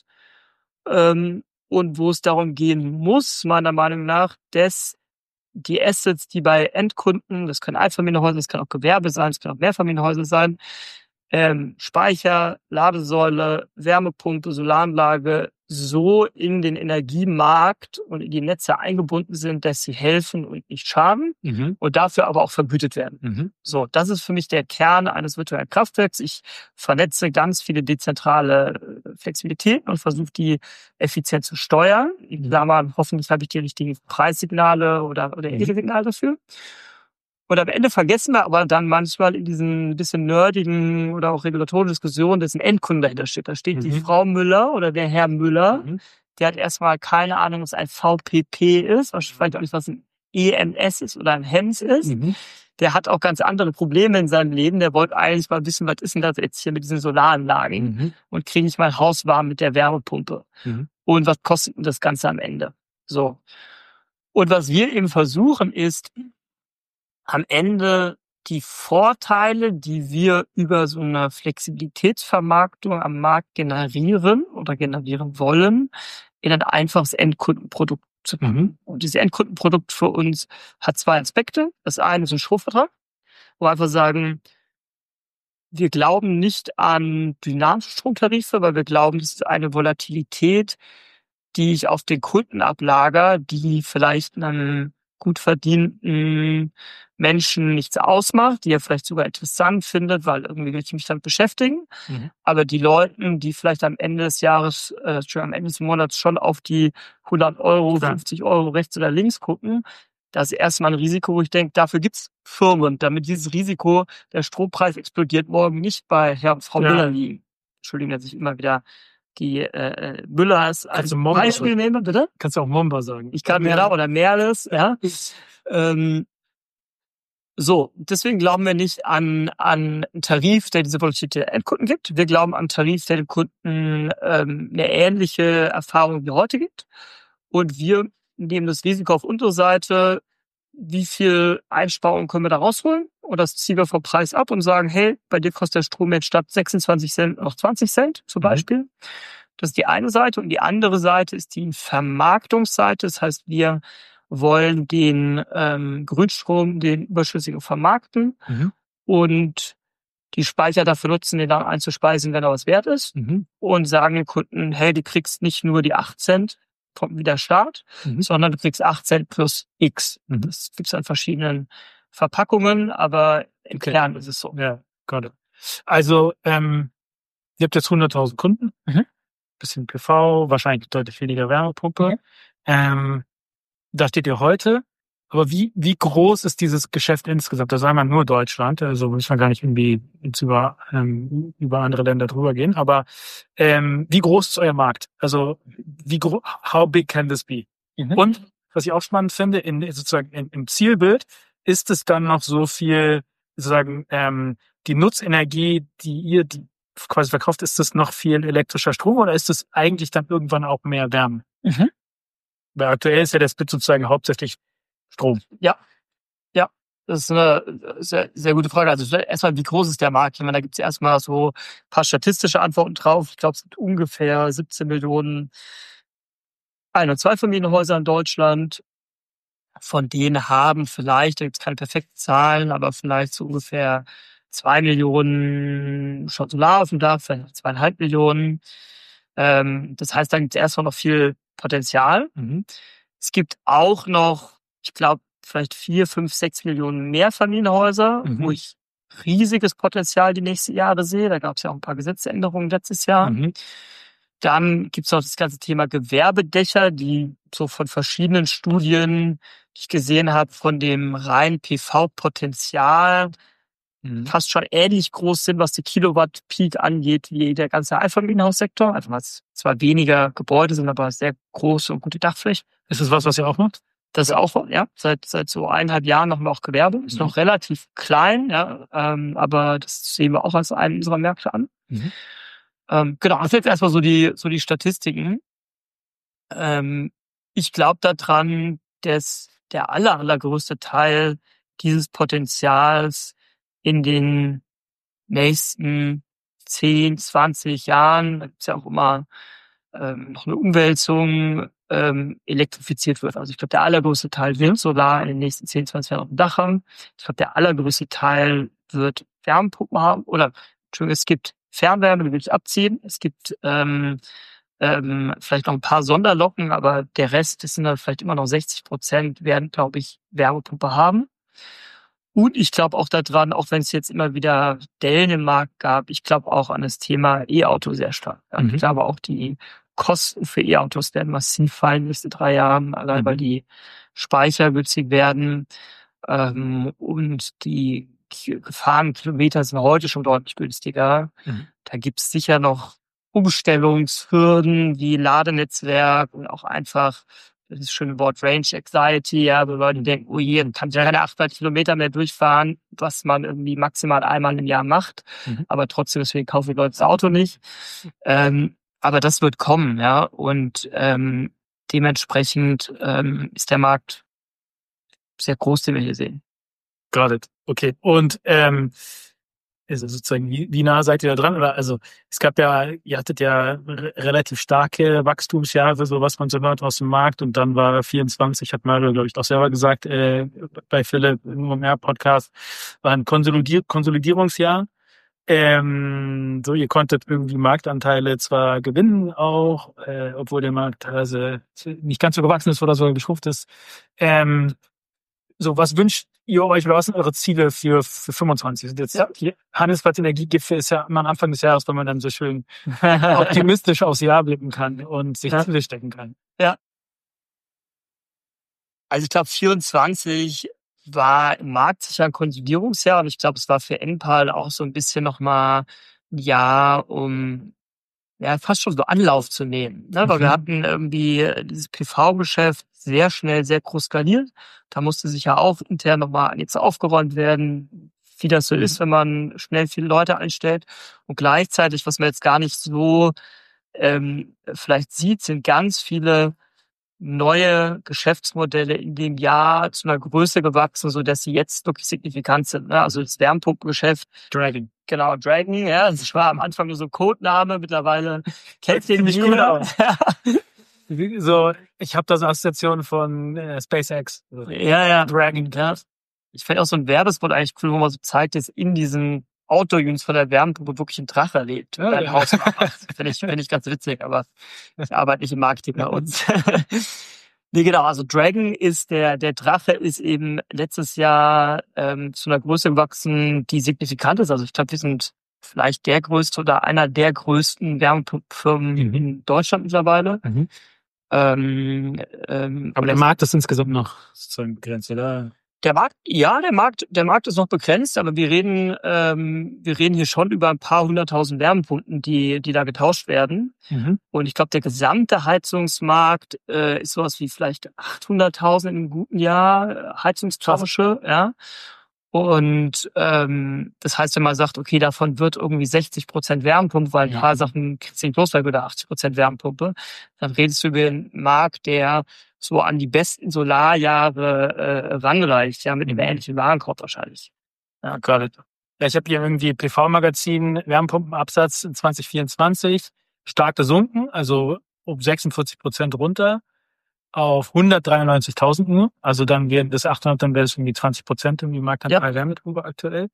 Ähm, und wo es darum gehen muss, meiner Meinung nach, dass die Assets, die bei Endkunden, das können Einfamilienhäuser, das kann auch Gewerbe sein, das kann auch Mehrfamilienhäuser sein, ähm, Speicher, Ladesäule, Wärmepumpe, Solaranlage so in den Energiemarkt und in die Netze eingebunden sind, dass sie helfen und nicht schaden mhm. und dafür aber auch vergütet werden. Mhm. So, das ist für mich der Kern eines virtuellen Kraftwerks. Ich vernetze ganz viele dezentrale Flexibilitäten und versuche die effizient zu steuern. In Klammern, hoffentlich habe ich die richtigen Preissignale oder, oder ähnliche Signale dafür. Und am Ende vergessen wir aber dann manchmal in diesen bisschen nerdigen oder auch regulatorischen Diskussionen, dass ein Endkunde dahinter steht. Da steht mhm. die Frau Müller oder der Herr Müller, mhm. der hat erstmal keine Ahnung, was ein V P P ist, vielleicht auch nicht, was ein E M S ist oder ein H E M S ist. Mhm. Der hat auch ganz andere Probleme in seinem Leben. Der wollte eigentlich mal wissen, was ist denn das jetzt hier mit diesen Solaranlagen? Mhm. Und kriege ich mein Haus warm mit der Wärmepumpe? Mhm. Und was kostet denn das Ganze am Ende? So. Und was wir eben versuchen ist, am Ende die Vorteile, die wir über so eine Flexibilitätsvermarktung am Markt generieren oder generieren wollen, in ein einfaches Endkundenprodukt zu machen. Mhm. Und dieses Endkundenprodukt für uns hat zwei Aspekte. Das eine ist ein Stromvertrag, wo wir einfach sagen, wir glauben nicht an dynamische Stromtarife, weil wir glauben, das ist eine Volatilität, die ich auf den Kunden ablager, die vielleicht einen gut verdienten Menschen nichts ausmacht, die er vielleicht sogar interessant findet, weil irgendwie will ich mich damit beschäftigen. Mhm. Aber die Leute, die vielleicht am Ende des Jahres, äh, schon am Ende des Monats schon auf die hundert Euro, fünfzig Euro rechts oder links gucken, das ist erstmal ein Risiko, wo ich denke, dafür gibt's Firmen, damit dieses Risiko, der Strompreis explodiert, morgen nicht bei Herrn und Frau ja. Müller liegen. Entschuldigung, dass ich immer wieder die äh, Müller ist als Beispiel nehmen, bitte? Kannst du auch Momba sagen. Ich kann Merle oder Merles, ja. ähm, so, deswegen glauben wir nicht an an einen Tarif, der diese Volatilität der Endkunden gibt. Wir glauben an einen Tarif, der den Kunden ähm, eine ähnliche Erfahrung wie heute gibt. Und wir nehmen das Risiko auf unsere Seite, wie viel Einsparungen können wir da rausholen, und das ziehen wir vom Preis ab und sagen, hey, bei dir kostet der Strom jetzt statt sechsundzwanzig Cent noch zwanzig Cent zum Beispiel. Mhm. Das ist die eine Seite, und die andere Seite ist die Vermarktungsseite. Das heißt, wir wollen den ähm, Grünstrom, den überschüssigen, vermarkten mhm. und die Speicher dafür nutzen, den dann einzuspeisen, wenn er was wert ist, mhm. und sagen den Kunden, hey, du kriegst nicht nur die acht Cent vom Widerstart, mhm. sondern du kriegst acht Cent plus X. Mhm. Das gibt's an verschiedenen Verpackungen, aber im okay. Kern ist es so. Ja, got it. Also, ähm, ihr habt jetzt hunderttausend Kunden, mhm. bisschen P V, wahrscheinlich deutlich weniger Wärmepumpe. Mhm. Ähm, da steht ihr heute. Aber wie, wie groß ist dieses Geschäft insgesamt? Da sagen wir nur Deutschland, also müssen wir gar nicht irgendwie jetzt über, ähm, über andere Länder drüber gehen. Aber ähm, wie groß ist euer Markt? Also wie groß, how big can this be? Mhm. Und was ich auch spannend finde, in, sozusagen in, im Zielbild, ist es dann noch so viel, sozusagen ähm, die Nutzenergie, die ihr die quasi verkauft, ist das noch viel elektrischer Strom, oder ist es eigentlich dann irgendwann auch mehr Wärme? Mhm. Weil aktuell ist ja der Split sozusagen hauptsächlich Strom. Ja, ja, das ist eine sehr, sehr gute Frage. Also erstmal, wie groß ist der Markt? Ich meine, da gibt es erstmal so ein paar statistische Antworten drauf. Ich glaube, es gibt ungefähr siebzehn Millionen Ein- und Zweifamilienhäuser in Deutschland. Von denen haben vielleicht, da gibt es keine perfekten Zahlen, aber vielleicht so ungefähr zwei Millionen schon Solar auf dem Dach, vielleicht zweieinhalb Millionen. Ähm, das heißt, da gibt es erstmal noch viel Potenzial. Mhm. Es gibt auch noch, ich glaube, vielleicht vier, fünf, sechs Millionen Mehrfamilienhäuser, mhm. wo ich riesiges Potenzial die nächsten Jahre sehe. Da gab es ja auch ein paar Gesetzesänderungen letztes Jahr. Mhm. Dann gibt es noch das ganze Thema Gewerbedächer, die so von verschiedenen Studien, die ich gesehen habe, von dem reinen P V-Potenzial mhm. fast schon ähnlich groß sind, was die Kilowatt-Peak angeht, wie der ganze Einfamilienhaussektor. Also was zwar weniger Gebäude sind, aber sehr große und gute Dachflächen. Ist das was, was ihr auch macht? Das ist auch, ja, seit seit so eineinhalb Jahren machen wir auch Gewerbe. Ist mhm. noch relativ klein, ja, ähm, aber das sehen wir auch als einen unserer Märkte an. Mhm. Ähm, genau, das sind jetzt erstmal so die so die Statistiken. Ähm, ich glaube daran, dass der aller, allergrößte Teil dieses Potenzials in den nächsten zehn, zwanzig Jahren, da gibt's ja auch immer ähm, noch eine Umwälzung, ähm, elektrifiziert wird. Also ich glaube, der allergrößte Teil wird Solar in den nächsten zehn, zwanzig Jahren auf dem Dach haben. Ich glaube, der allergrößte Teil wird Wärmepumpen haben. Oder, Entschuldigung, es gibt Fernwärme, die will ich abziehen. Es gibt ähm, ähm, vielleicht noch ein paar Sonderlocken, aber der Rest, das sind dann vielleicht immer noch sechzig Prozent, werden, glaube ich, Wärmepumpe haben. Und ich glaube auch daran, auch wenn es jetzt immer wieder Dellen im Markt gab, ich glaube auch an das Thema E-Auto sehr stark. Ja, mhm. Ich glaube auch, die Kosten für E-Autos werden massiv fallen in den nächsten drei Jahren, allein mhm. weil die Speicher günstig werden. Ähm, und die gefahrenen Kilometer sind heute schon deutlich günstiger. Mhm. Da gibt's sicher noch Umstellungshürden wie Ladenetzwerk und auch einfach das schöne Wort Range Anxiety, ja, wo Leute denken, oh je, dann kann ich ja keine achthundert Kilometer mehr durchfahren, was man irgendwie maximal einmal im Jahr macht. Mhm. Aber trotzdem, deswegen kaufen die Leute das Auto nicht. Ähm, aber das wird kommen, ja. Und ähm, dementsprechend ähm, ist der Markt sehr groß, den wir hier sehen. Got it. Okay. Und ähm, also sozusagen, wie, wie nah seid ihr da dran? Oder also es gab ja, ihr hattet ja r- relativ starke Wachstumsjahre, so was man so hört aus dem Markt, und dann war vierundzwanzig, hat Mario, glaube ich, auch selber gesagt, äh, bei Philipp im O M R-Podcast, war ein Konsolidier- Konsolidierungsjahr. Ähm, so, ihr konntet irgendwie Marktanteile zwar gewinnen auch, äh, obwohl der Markt teilweise nicht ganz so gewachsen ist oder so geschrumpft ist. Ähm, So, was wünscht ihr euch, oder was sind eure Ziele für, für fünfundzwanzig? Sind jetzt, Ja. die Handelsplatz Energiegipfel ist ja immer am Anfang des Jahres, wenn man dann so schön optimistisch aufs Jahr blicken kann und sich Ja. Ziele stecken kann. Ja. Also ich glaube, vierundzwanzig war im Markt sicher ein Konsolidierungsjahr, und ich glaube, es war für Enpal auch so ein bisschen nochmal ein Jahr, um ja fast schon so Anlauf zu nehmen. Ne? Weil Mhm. wir hatten irgendwie dieses P V-Geschäft sehr schnell, sehr groß skaliert. Da musste sich ja auch intern nochmal jetzt aufgeräumt werden, wie das so Mhm. ist, wenn man schnell viele Leute einstellt. Und gleichzeitig, was man jetzt gar nicht so ähm, vielleicht sieht, sind ganz viele neue Geschäftsmodelle in dem Jahr zu einer Größe gewachsen, so dass sie jetzt wirklich signifikant sind. Ne? Also das Wärmepumpengeschäft. Dragon. Genau, Dragon, ja. Das war am Anfang nur so ein Codename, mittlerweile kennt den nicht Cool jeder. aus. So, ich habe da so Assoziationen von äh, SpaceX. Ja, ja. Dragon, ja. Ich fände auch so ein Werbespot eigentlich cool, wo man so zeigt, dass in diesen Outdoor-Units von der Wärmepumpe wirklich ein Drache lebt. Ja, Ein ja. Haus finde ich, finde ich ganz witzig, aber ich arbeite nicht im Marketing bei uns. Nee, genau, also Dragon ist der, der Drache ist eben letztes Jahr ähm, zu einer Größe gewachsen, die signifikant ist. Also ich glaube, wir sind vielleicht der größte oder einer der größten Wärmepumpenfirmen Mhm. in Deutschland mittlerweile. Mhm. Ähm, ähm, Aber der das- Markt ist insgesamt noch sozusagen begrenzt, oder? Der Markt, ja, der Markt, der Markt ist noch begrenzt, aber wir reden, ähm, wir reden hier schon über ein paar hunderttausend Wärmepumpen, die, die da getauscht werden. Mhm. Und ich glaube, der gesamte Heizungsmarkt äh, ist sowas wie vielleicht achthunderttausend in einem guten Jahr äh, Heizungstausche, ja. Und ähm, das heißt, wenn man sagt, okay, davon wird irgendwie sechzig Prozent Wärmepumpe, weil ein Ja. paar Sachen kriegst du nicht los, weil oder achtzig Prozent Wärmepumpe, dann redest du über einen Markt, der so an die besten Solarjahre äh, ranreicht, ja, mit einem Mhm. ähnlichen Warenkorb wahrscheinlich. Ja, gerade. Ja, ich habe hier irgendwie P V-Magazin, Wärmepumpenabsatz zwanzig vierundzwanzig, stark gesunken, also um sechsundvierzig Prozent runter auf hundertdreiundneunzigtausend nur. Also dann wären das achthundert, dann wäre es irgendwie zwanzig Prozent im Marktanteil Wärmepumpe aktuell.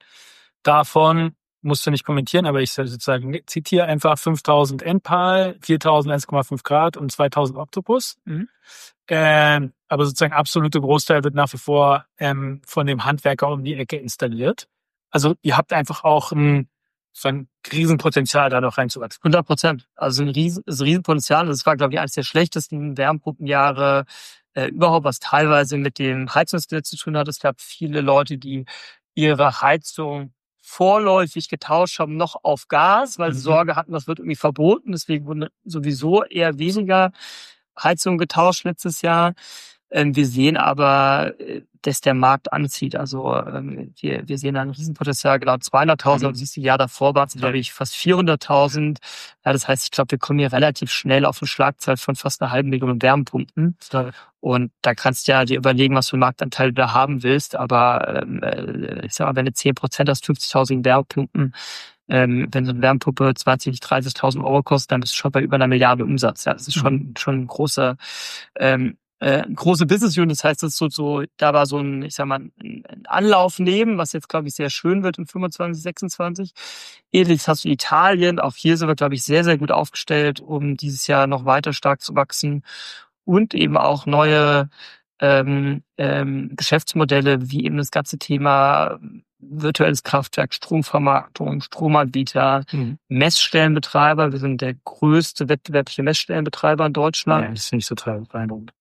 Davon musst du nicht kommentieren, aber ich sozusagen zitiere einfach fünftausend N P A L, viertausend eins Komma fünf Grad und zweitausend Octopus. Mhm. Ähm, aber sozusagen absolute Großteil wird nach wie vor ähm, von dem Handwerker um die Ecke installiert. Also ihr habt einfach auch ein, so ein Riesenpotenzial, da noch reinzuwachsen. hundert Prozent. Also ein riesen, das Riesenpotenzial. Das war, glaube ich, eines der schlechtesten Wärmepumpenjahre äh, überhaupt, was teilweise mit dem Heizungsgesetz zu tun hat. Es gab viele Leute, die ihre Heizung vorläufig getauscht haben, noch auf Gas, weil sie Mhm. Sorge hatten, das wird irgendwie verboten. Deswegen wurden sowieso eher weniger Heizungen getauscht letztes Jahr. Ähm, wir sehen aber, äh, dass der Markt anzieht. Also ähm, wir, wir sehen ein Riesenpotenzial, genau zweihunderttausend. Mhm. Aber siehst du, Jahr davor waren es, glaube ich, fast vierhunderttausend. Ja, das heißt, ich glaube, wir kommen hier relativ schnell auf eine Schlagzahl von fast einer halben Million Wärmepumpen. Und da kannst du ja dir überlegen, was für einen Marktanteil du da haben willst. Aber ähm, äh, ich sag mal, wenn du zehn Prozent hast, fünfzigtausend Wärmepumpen, ähm, wenn so eine Wärmepumpe zwanzigtausend, dreißigtausend Euro kostet, dann bist du schon bei über einer Milliarde Umsatz. Ja, das ist schon schon ein großer ähm, äh, große Business Unit. Das heißt, das ist so, so, da war so ein, ich sag mal, ein, ein Anlauf neben, was jetzt, glaube ich, sehr schön wird in fünfundzwanzig, sechsundzwanzig. Ähnliches hast du Italien. Auch hier sind wir, glaube ich, sehr, sehr gut aufgestellt, um dieses Jahr noch weiter stark zu wachsen. Und eben auch neue ähm, ähm, Geschäftsmodelle, wie eben das ganze Thema virtuelles Kraftwerk, Stromvermarktung, Stromanbieter, Mhm. Messstellenbetreiber. Wir sind der größte wettbewerbliche Messstellenbetreiber in Deutschland. Ja, das finde ich total beeindruckend.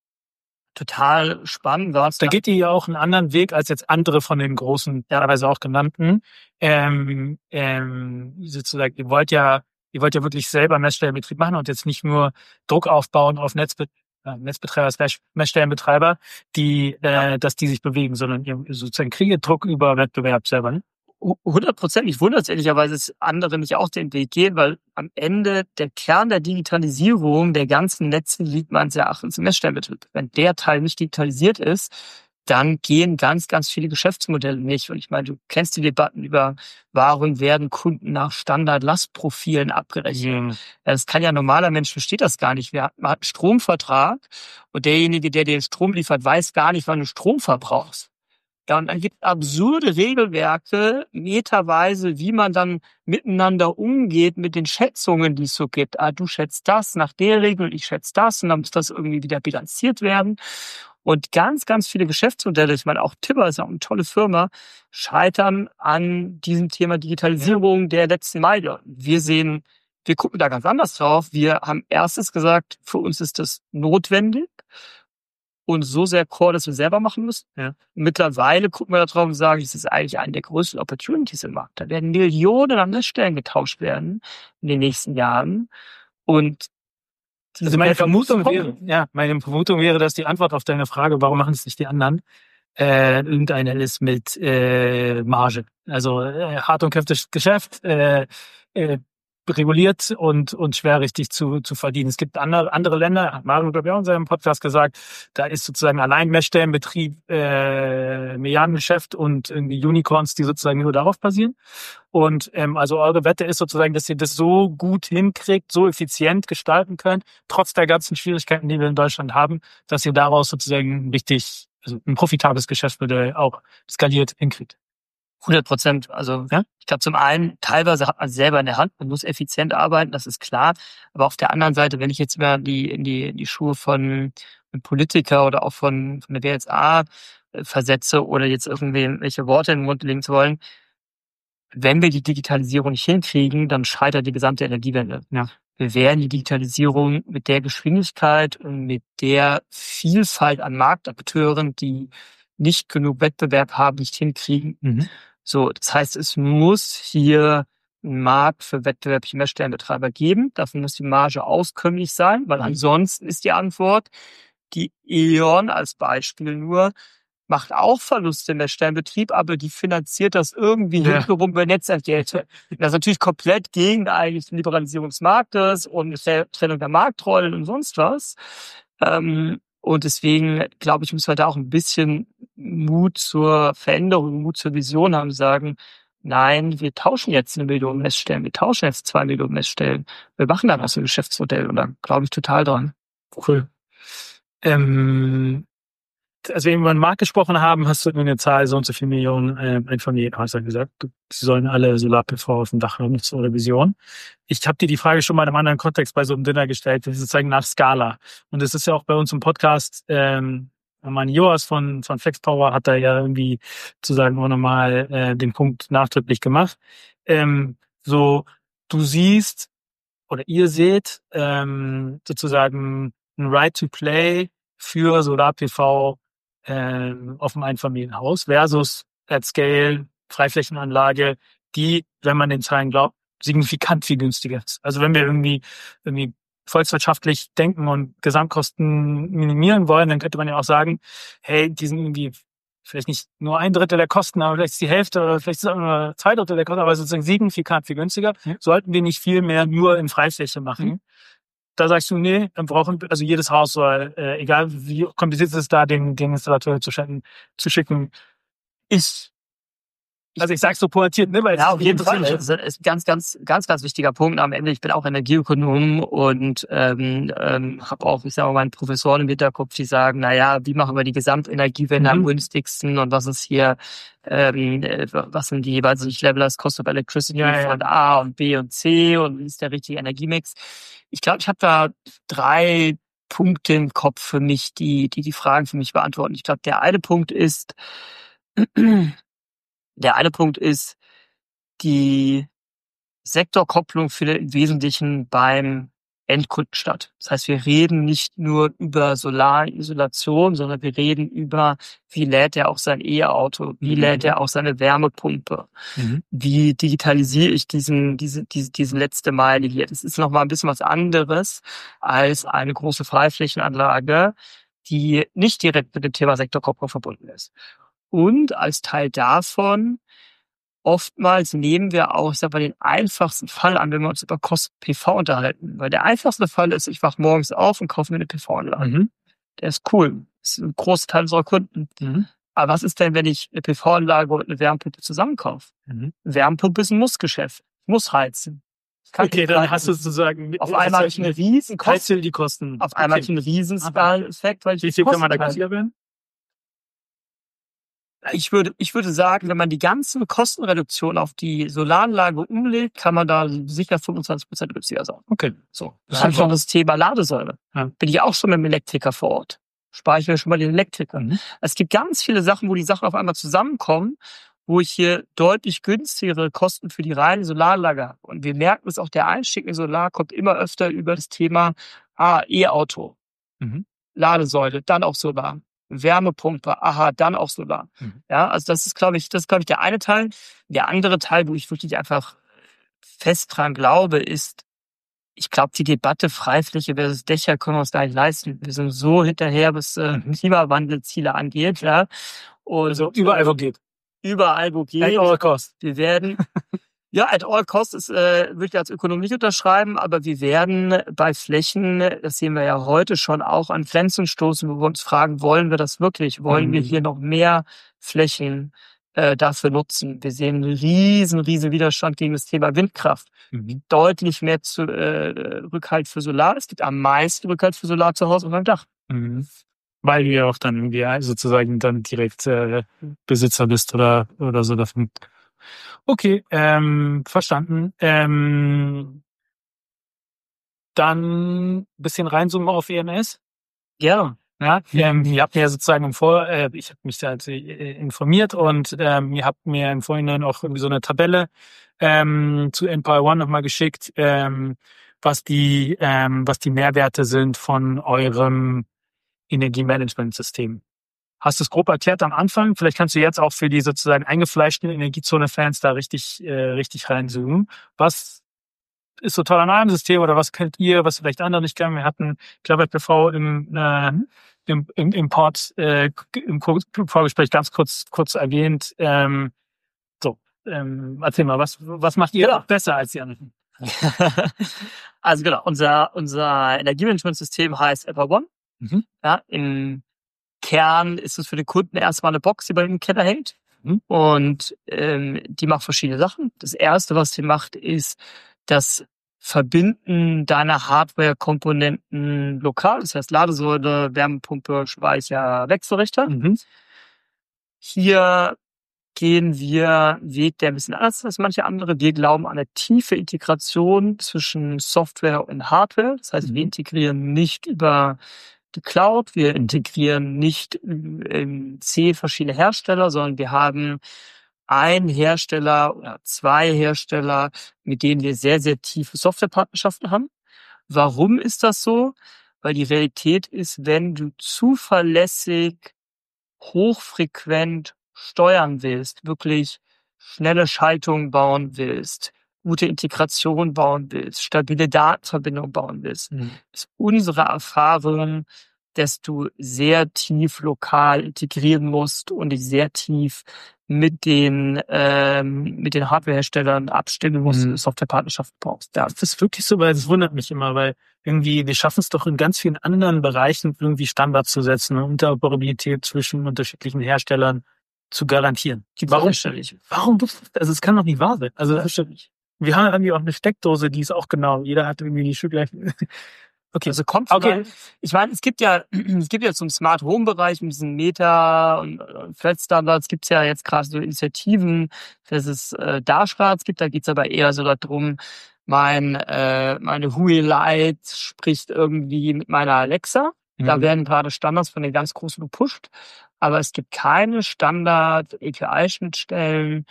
Total spannend. Da Da geht ihr ja auch einen anderen Weg als jetzt andere von den großen, teilweise auch genannten. Ähm, ähm, sozusagen, ihr wollt ja, ihr wollt ja wirklich selber Messstellenbetrieb machen und jetzt nicht nur Druck aufbauen auf Netzbe äh, Netzbetreiber, slash Messstellenbetreiber, die, äh, dass die sich bewegen, sondern ihr sozusagen kriegt Druck über Wettbewerb selber, ne? hundert Prozent. Ich wundere es ehrlicherweise, dass andere nicht auch den Weg gehen, weil am Ende der Kern der Digitalisierung der ganzen Netze liegt meines Erachtens im Messstellenbetrieb. Wenn der Teil nicht digitalisiert ist, dann gehen ganz, ganz viele Geschäftsmodelle nicht. Und ich meine, du kennst die Debatten über, warum werden Kunden nach Standard-Lastprofilen abgerechnet. Mhm. Ja, das kann ja ein normaler Mensch, versteht das gar nicht. Wir hat, man hat einen Stromvertrag und derjenige, der den Strom liefert, weiß gar nicht, wann du Strom verbrauchst. Ja, und dann gibt es absurde Regelwerke, meterweise, wie man dann miteinander umgeht mit den Schätzungen, die es so gibt. Ah, du schätzt das nach der Regel, ich schätze das, und dann muss das irgendwie wieder bilanziert werden. Und ganz, ganz viele Geschäftsmodelle, ich meine, auch Tibber ist ja auch eine tolle Firma, scheitern an diesem Thema Digitalisierung der letzten Meile. Wir sehen, wir gucken da ganz anders drauf. Wir haben erstes gesagt, für uns ist das notwendig und so sehr core, dass wir selber machen müssen. Ja. Mittlerweile gucken wir da drauf und sagen, das ist eigentlich eine der größten Opportunities im Markt. Da werden Millionen an Messstellen getauscht werden in den nächsten Jahren. Und Also meine Vermutung wäre, ja, meine Vermutung wäre, dass die Antwort auf deine Frage, warum machen es nicht die anderen, äh, irgendeine ist mit äh, Marge. Also äh, hart umkämpftes Geschäft, äh, äh, reguliert und und schwer richtig zu zu verdienen. Es gibt andere andere Länder, hat Mario, glaube ich, auch in seinem Podcast gesagt, da ist sozusagen allein Messstellenbetrieb äh, Milliardengeschäft und irgendwie Unicorns, die sozusagen nur darauf basieren. Und ähm, also eure Wette ist sozusagen, dass ihr das so gut hinkriegt, so effizient gestalten könnt, trotz der ganzen Schwierigkeiten, die wir in Deutschland haben, dass ihr daraus sozusagen richtig, also ein profitables Geschäftsmodell auch skaliert hinkriegt. hundert Prozent. Also ja? Ich glaube, zum einen, teilweise hat man selber in der Hand, man muss effizient arbeiten, das ist klar. Aber auf der anderen Seite, wenn ich jetzt mal die, in die, in die Schuhe von einem Politiker oder auch von, von der B S A äh, versetze oder jetzt irgendwie welche Worte in den Mund legen zu wollen, wenn wir die Digitalisierung nicht hinkriegen, dann scheitert die gesamte Energiewende. Ja. Wir werden die Digitalisierung mit der Geschwindigkeit und mit der Vielfalt an Marktakteuren, die nicht genug Wettbewerb haben, nicht hinkriegen. Mhm. So, das heißt, es muss hier einen Markt für wettbewerbliche Messstellenbetreiber geben. Dafür muss die Marge auskömmlich sein, weil ansonsten ist die Antwort, die E.ON als Beispiel nur, macht auch Verluste im Messstellenbetrieb, aber die finanziert das irgendwie Ja. hintenrum über Netzentgelte. Das ist natürlich komplett gegen eigentlich die Liberalisierung des Marktes und Trennung der Marktrollen und sonst was. Ähm, Und deswegen, glaube ich, müssen wir da auch ein bisschen Mut zur Veränderung, Mut zur Vision haben, sagen, nein, wir tauschen jetzt eine Million Messstellen, wir tauschen jetzt zwei Millionen Messstellen. Wir machen da was für ein Geschäftsmodell und da glaube ich total dran. Cool. Ähm, als wir über den Markt gesprochen haben, hast du eine Zahl, so und so viele Millionen äh, Einfamilienhäuser gesagt. Sie sollen alle Solar-P V auf dem Dach haben, zu eurer Vision. Ich habe dir die Frage schon mal in einem anderen Kontext bei so einem Dinner gestellt, das ist sozusagen nach Skala. Und das ist ja auch bei uns im Podcast, ähm, mein Joas von, von FlexPower hat da ja irgendwie sozusagen auch nochmal äh, den Punkt nachdrücklich gemacht. Ähm, so, du siehst oder ihr seht ähm, sozusagen ein Right to Play für Solar-P V ähm, auf dem Einfamilienhaus versus at Scale Freiflächenanlage, die, wenn man den Zahlen glaubt, signifikant viel günstiger ist. Also wenn wir irgendwie irgendwie volkswirtschaftlich denken und Gesamtkosten minimieren wollen, dann könnte man ja auch sagen, hey, die sind irgendwie vielleicht nicht nur ein Drittel der Kosten, aber vielleicht ist die Hälfte oder vielleicht ist es auch nur zwei Drittel der Kosten, aber sozusagen signifikant viel günstiger. Ja. Sollten wir nicht viel mehr nur in Freifläche machen? Mhm. Da sagst du, nee, dann brauchen, also jedes Haus soll, äh, egal wie kompliziert es ist, da den, den Installateur zu schicken, zu schicken, ist, also ich sag's so pointiert, ne, weil ja, auf jeden Fall. Das ist ein ganz, ganz, ganz, ganz wichtiger Punkt. Am Ende, ich bin auch Energieökonom und ähm, ähm, habe auch, ich sage mal, meinen Professoren im Hinterkopf, die sagen, na ja, wie machen wir die Gesamtenergiewende mhm. am günstigsten und was ist hier, ähm, was sind die, weiß ich, Levelized Cost of Electricity ja, von ja. A und B und C und wie ist der richtige Energiemix? Ich glaube, ich habe da drei Punkte im Kopf für mich, die, die die Fragen für mich beantworten. Ich glaube, der eine Punkt ist, der eine Punkt ist, die Sektorkopplung findet im Wesentlichen beim Endkunden statt. Das heißt, wir reden nicht nur über Solarisolation, sondern wir reden über, wie lädt er auch sein E-Auto, wie mhm. lädt er auch seine Wärmepumpe, mhm. wie digitalisiere ich diesen, diese, diese, diese letzte Meile hier. Das ist nochmal ein bisschen was anderes als eine große Freiflächenanlage, die nicht direkt mit dem Thema Sektorkopplung verbunden ist. Und als Teil davon oftmals nehmen wir auch, ich sag mal, den einfachsten Fall an, wenn wir uns über Kosten-P V unterhalten. Weil der einfachste Fall ist, ich wach morgens auf und kaufe mir eine P V-Anlage. Mhm. Der ist cool. Das ist ein großer Teil unserer Kunden. Mhm. Aber was ist denn, wenn ich eine P V-Anlage und eine Wärmepumpe zusammenkaufe? Mhm. Wärmepumpe ist ein Mussgeschäft. Ich muss heizen. Okay, dann hast du sozusagen... Auf einmal habe ich eine riesen Kosten. die Kosten. Auf einmal habe ich einen riesen Skaleneffekt, weil ich Wie viel kann man da günstiger werden? Ich würde, ich würde sagen, wenn man die ganze Kostenreduktion auf die Solaranlage umlegt, kann man da sicher fünfundzwanzig Prozent günstiger sein. Okay. So. Das ist einfach das Thema Ladesäule. Ja. Bin ich auch schon mit dem Elektriker vor Ort. Spare ich mir schon mal den Elektriker. Mhm. Es gibt ganz viele Sachen, wo die Sachen auf einmal zusammenkommen, wo ich hier deutlich günstigere Kosten für die reine Solaranlage habe. Und wir merken es auch, der Einstieg in Solar kommt immer öfter über das Thema ah, E-Auto, mhm. Ladesäule, dann auch Solar. Wärmepumpe, aha, dann auch Solar. Mhm. Ja, also das ist, glaube ich, das ist, glaube ich, der eine Teil. Der andere Teil, wo ich wirklich einfach fest dran glaube, ist, ich glaube, die Debatte Freifläche versus Dächer können wir uns gar nicht leisten. Wir sind so hinterher, was äh, Klimawandelziele angeht, ja. Und also überall, wo geht. Überall, wo geht. At all cost. Wir werden, Ja, at all costs ist, äh, würde ich als Ökonom nicht unterschreiben, aber wir werden bei Flächen, das sehen wir ja heute schon, auch an Grenzen stoßen, wo wir uns fragen, wollen wir das wirklich? Wollen Mhm. wir hier noch mehr Flächen äh, dafür nutzen? Wir sehen einen riesen, riesen Widerstand gegen das Thema Windkraft. Mhm. Deutlich mehr zu, äh, Rückhalt für Solar. Es gibt am meisten Rückhalt für Solar zu Hause und beim Dach. Mhm. Weil du ja auch dann irgendwie sozusagen dann direkt äh, Besitzer bist oder oder so davon. Okay, ähm, verstanden. Ähm, dann ein bisschen reinzoomen auf E M S. Ja. Ja, ähm, ihr habt mir ja sozusagen im Vor, äh, ich habe mich da halt, äh, informiert und ähm, ihr habt mir im Vorhinein auch irgendwie so eine Tabelle ähm, zu Empire One nochmal geschickt, ähm, was die ähm, was die Mehrwerte sind von eurem Energiemanagementsystem. Hast du es grob erklärt am Anfang? Vielleicht kannst du jetzt auch für die sozusagen eingefleischten Energiezone-Fans da richtig äh, richtig reinzoomen. Was ist so toll an eurem System oder was könnt ihr, was vielleicht andere nicht kennen? Wir hatten Clever P V im, äh, im, im Import, äh, im Vorgespräch ganz kurz kurz erwähnt. Ähm, so, ähm, erzähl mal, was was macht ihr Genau. besser als die anderen? Also genau, unser unser Energiemanagementsystem heißt Empire One. Mhm. Ja, im Kern ist es für den Kunden erstmal eine Box, die bei ihm im Keller hängt. Mhm. Und ähm, die macht verschiedene Sachen. Das erste, was die macht, ist das Verbinden deiner Hardware-Komponenten lokal. Das heißt Ladesäule, Wärmepumpe, Speicher, Wechselrichter. Mhm. Hier gehen wir einen Weg, der ein bisschen anders ist als manche andere. Wir glauben an eine tiefe Integration zwischen Software und Hardware. Das heißt, Mhm. wir integrieren nicht über die Cloud, wir integrieren nicht in zehn verschiedene Hersteller, sondern wir haben einen Hersteller oder zwei Hersteller, mit denen wir sehr, sehr tiefe Softwarepartnerschaften haben. Warum ist das so? Weil die Realität ist, wenn du zuverlässig, hochfrequent steuern willst, wirklich schnelle Schaltungen bauen willst, gute Integration bauen willst, stabile Datenverbindungen bauen willst, Mhm. ist unsere Erfahrung, dass du sehr tief lokal integrieren musst und dich sehr tief mit den ähm, mit den Hardwareherstellern abstimmen musst, Mhm. Softwarepartnerschaften brauchst. Ja. Das ist wirklich so, weil es wundert mich immer, weil irgendwie, wir schaffen es doch in ganz vielen anderen Bereichen irgendwie Standards zu setzen und Interoperabilität zwischen unterschiedlichen Herstellern zu garantieren. Gibt's Warum? unterschiedlich. Warum? Also es kann doch nicht wahr sein. Also Unterschiedlich. wir haben irgendwie auch eine Steckdose, die ist auch genau. Jeder hat irgendwie die Schuhgleichen. Okay. Also kommt Okay. okay. Ich meine, es gibt ja, es gibt ja zum Smart Home Bereich mit diesen Meta und äh, Flat Standards gibt's ja jetzt gerade so Initiativen, dass es äh, Dashcards gibt. Da geht's aber eher so darum, mein äh, meine Hui Light spricht irgendwie mit meiner Alexa. Da Mhm. werden gerade Standards von den ganz Großen gepusht, aber es gibt keine Standard A P I-Schnittstellen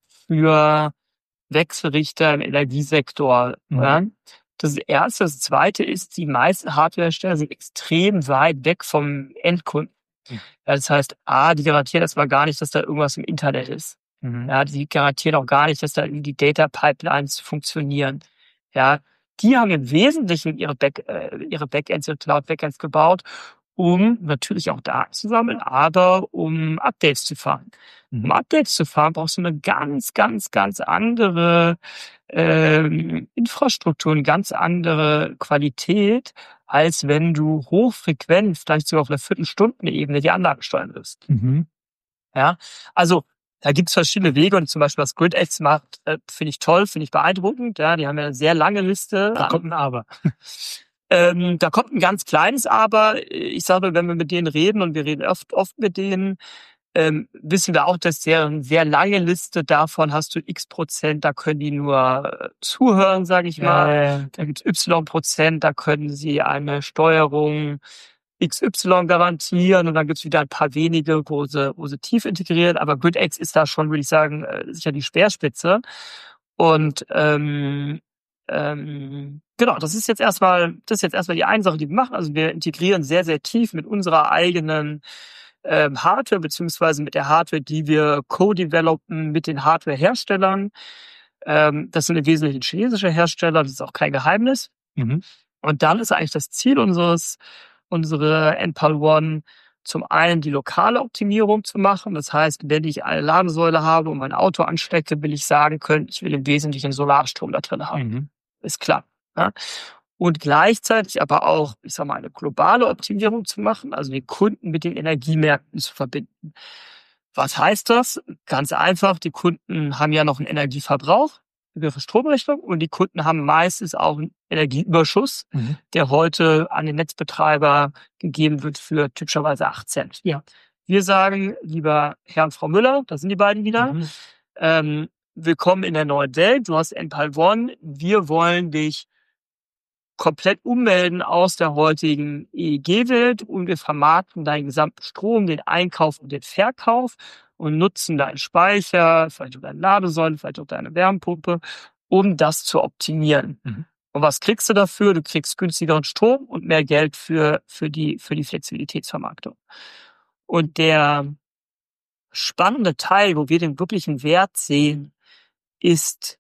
für Wechselrichter im Energiesektor. Mhm. Ja? Das ist das Erste. Das Zweite ist, die meisten Hardwarehersteller sind extrem weit weg vom Endkunden. Mhm. Ja, das heißt, A, die garantieren erstmal gar nicht, dass da irgendwas im Internet ist. Mhm. Ja, die garantieren auch gar nicht, dass da irgendwie Data Pipelines funktionieren. Ja, die haben im Wesentlichen ihre, Back, äh, ihre Backends und Cloud Backends gebaut, um natürlich auch Daten zu sammeln, aber um Updates zu fahren. Mhm. Um Updates zu fahren, brauchst du eine ganz, ganz, ganz andere ähm, Infrastruktur, eine ganz andere Qualität, als wenn du hochfrequent, vielleicht sogar auf einer Viertelstundenebene die Anlage steuern wirst. Mhm. Ja, also da gibt's verschiedene Wege und zum Beispiel was GridX macht, äh, finde ich toll, finde ich beeindruckend. Ja, die haben ja eine sehr lange Liste. Da kommt ein Aber. Ähm, da kommt ein ganz kleines Aber. Ich sage, wenn wir mit denen reden und wir reden oft, oft mit denen, ähm, wissen wir auch, dass der eine sehr lange Liste davon hast du X Prozent, da können die nur äh, zuhören, sage ich mal. Äh, Da gibt's Y Prozent, da können sie eine Steuerung X Y garantieren und dann gibt's wieder ein paar wenige, wo sie, wo sie tief integrieren. Aber GridX ist da schon, würde ich sagen, äh, sicher die Speerspitze. Und ähm, ähm, genau, das ist jetzt erstmal, das ist jetzt erstmal die eine Sache, die wir machen. Also wir integrieren sehr, sehr tief mit unserer eigenen ähm, Hardware beziehungsweise mit der Hardware, die wir co-developen mit den Hardware-Herstellern. Ähm, das sind im Wesentlichen chinesische Hersteller, das ist auch kein Geheimnis. mhm. Und dann ist eigentlich das Ziel unseres, unsere Enpal One, zum einen die lokale Optimierung zu machen. Das heißt, wenn ich eine Ladesäule habe und mein Auto anstecke, will ich sagen können, ich will im Wesentlichen Solarstrom da drin haben. Mhm. Ist klar. Ja? Und gleichzeitig aber auch, ich sag mal, eine globale Optimierung zu machen, also den Kunden mit den Energiemärkten zu verbinden. Was heißt das? Ganz einfach, die Kunden haben ja noch einen Energieverbrauch über ihre Stromrechnung und die Kunden haben meistens auch einen Energieüberschuss, Mhm. der heute an den Netzbetreiber gegeben wird für typischerweise acht Cent. Ja. Wir sagen, lieber Herr und Frau Müller, da sind die beiden wieder, Mhm. ähm, willkommen in der neuen Welt, du hast Enpal One, wir wollen dich komplett ummelden aus der heutigen E E G-Welt und wir vermarkten deinen gesamten Strom, den Einkauf und den Verkauf und nutzen deinen Speicher, vielleicht auch deine Ladesäule, vielleicht auch deine Wärmepumpe, um das zu optimieren. Mhm. Und was kriegst du dafür? Du kriegst günstigeren Strom und mehr Geld für, für die, für die Flexibilitätsvermarktung. Und der spannende Teil, wo wir den wirklichen Wert sehen, ist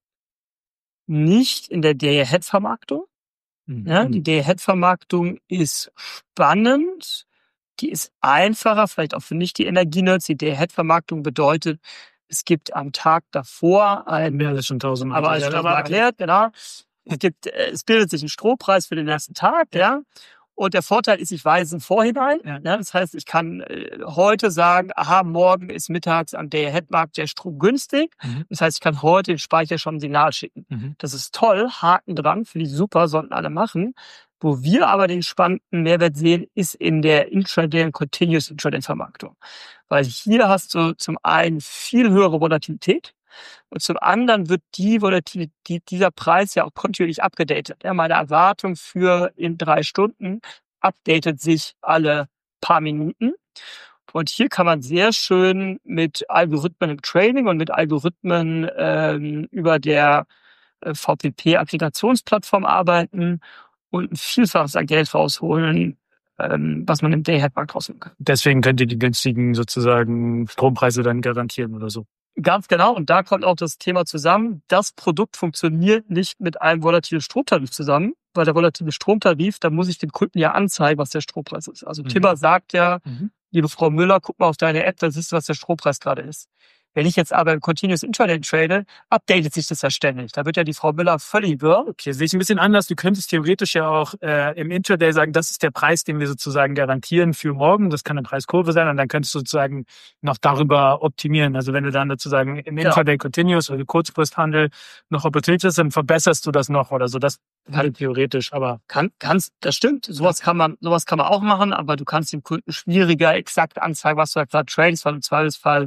nicht in der Day-Ahead-Vermarktung. Mhm. Ja, die Day-Ahead-Vermarktung ist spannend, die ist einfacher, vielleicht auch für nicht die Energienerds. Die Day-Ahead-Vermarktung bedeutet, es gibt am Tag davor ein, Mehr als schon tausendmal. aber als schon mal erklärt, genau, es gibt, äh, es bildet sich ein Strompreis für den ersten Tag, ja. ja. Und der Vorteil ist, ich weiß es im Vorhinein. Ja. Ja, das heißt, ich kann äh, heute sagen, aha, morgen ist mittags am Day-Ahead-Markt der Strom günstig. Mhm. Das heißt, ich kann heute den Speicher schon ein Signal schicken. Mhm. Das ist toll, Haken dran, finde ich super, sollten alle machen. Wo wir aber den spannenden Mehrwert sehen, ist in der Intraday und Continuous Intraday-Vermarktung. Weil hier hast du zum einen viel höhere Volatilität. Und zum anderen wird die Volatilität, dieser Preis ja auch kontinuierlich abgedatet. Ja, meine Erwartung für in drei Stunden updatet sich alle paar Minuten. Und hier kann man sehr schön mit Algorithmen im Trading und mit Algorithmen ähm, über der äh, V P P-Applikationsplattform arbeiten und ein Vielfaches an Geld rausholen, ähm, was man im Day-Ahead-Markt rausholen kann. Deswegen könnt ihr die günstigen sozusagen Strompreise dann garantieren oder so. Ganz genau. Und da kommt auch das Thema zusammen. Das Produkt funktioniert nicht mit einem volatilen Stromtarif zusammen, weil der volatile Stromtarif, da muss ich dem Kunden ja anzeigen, was der Strompreis ist. Also Mhm. Timmer sagt ja, Mhm. liebe Frau Müller, guck mal auf deine App, da siehst du, was der Strompreis gerade ist. Wenn ich jetzt aber im Continuous Intraday trade, updatet sich das ja ständig. Da wird ja die Frau Müller völlig wirr. Okay, sehe ich ein bisschen anders. Du könntest theoretisch ja auch äh, im Intraday sagen, das ist der Preis, den wir sozusagen garantieren für morgen. Das kann eine Preiskurve sein und dann könntest du sozusagen noch darüber optimieren. Also wenn du dann sozusagen im Genau. Intraday Continuous oder Kurzfristhandel noch Opportunities hast, dann verbesserst du das noch oder so. Das kann theoretisch, aber Kann, kannst, das stimmt. Sowas kann man, sowas kann man auch machen, aber du kannst dem Kunden schwieriger exakt anzeigen, was du da gerade tradest, weil im Zweifelsfall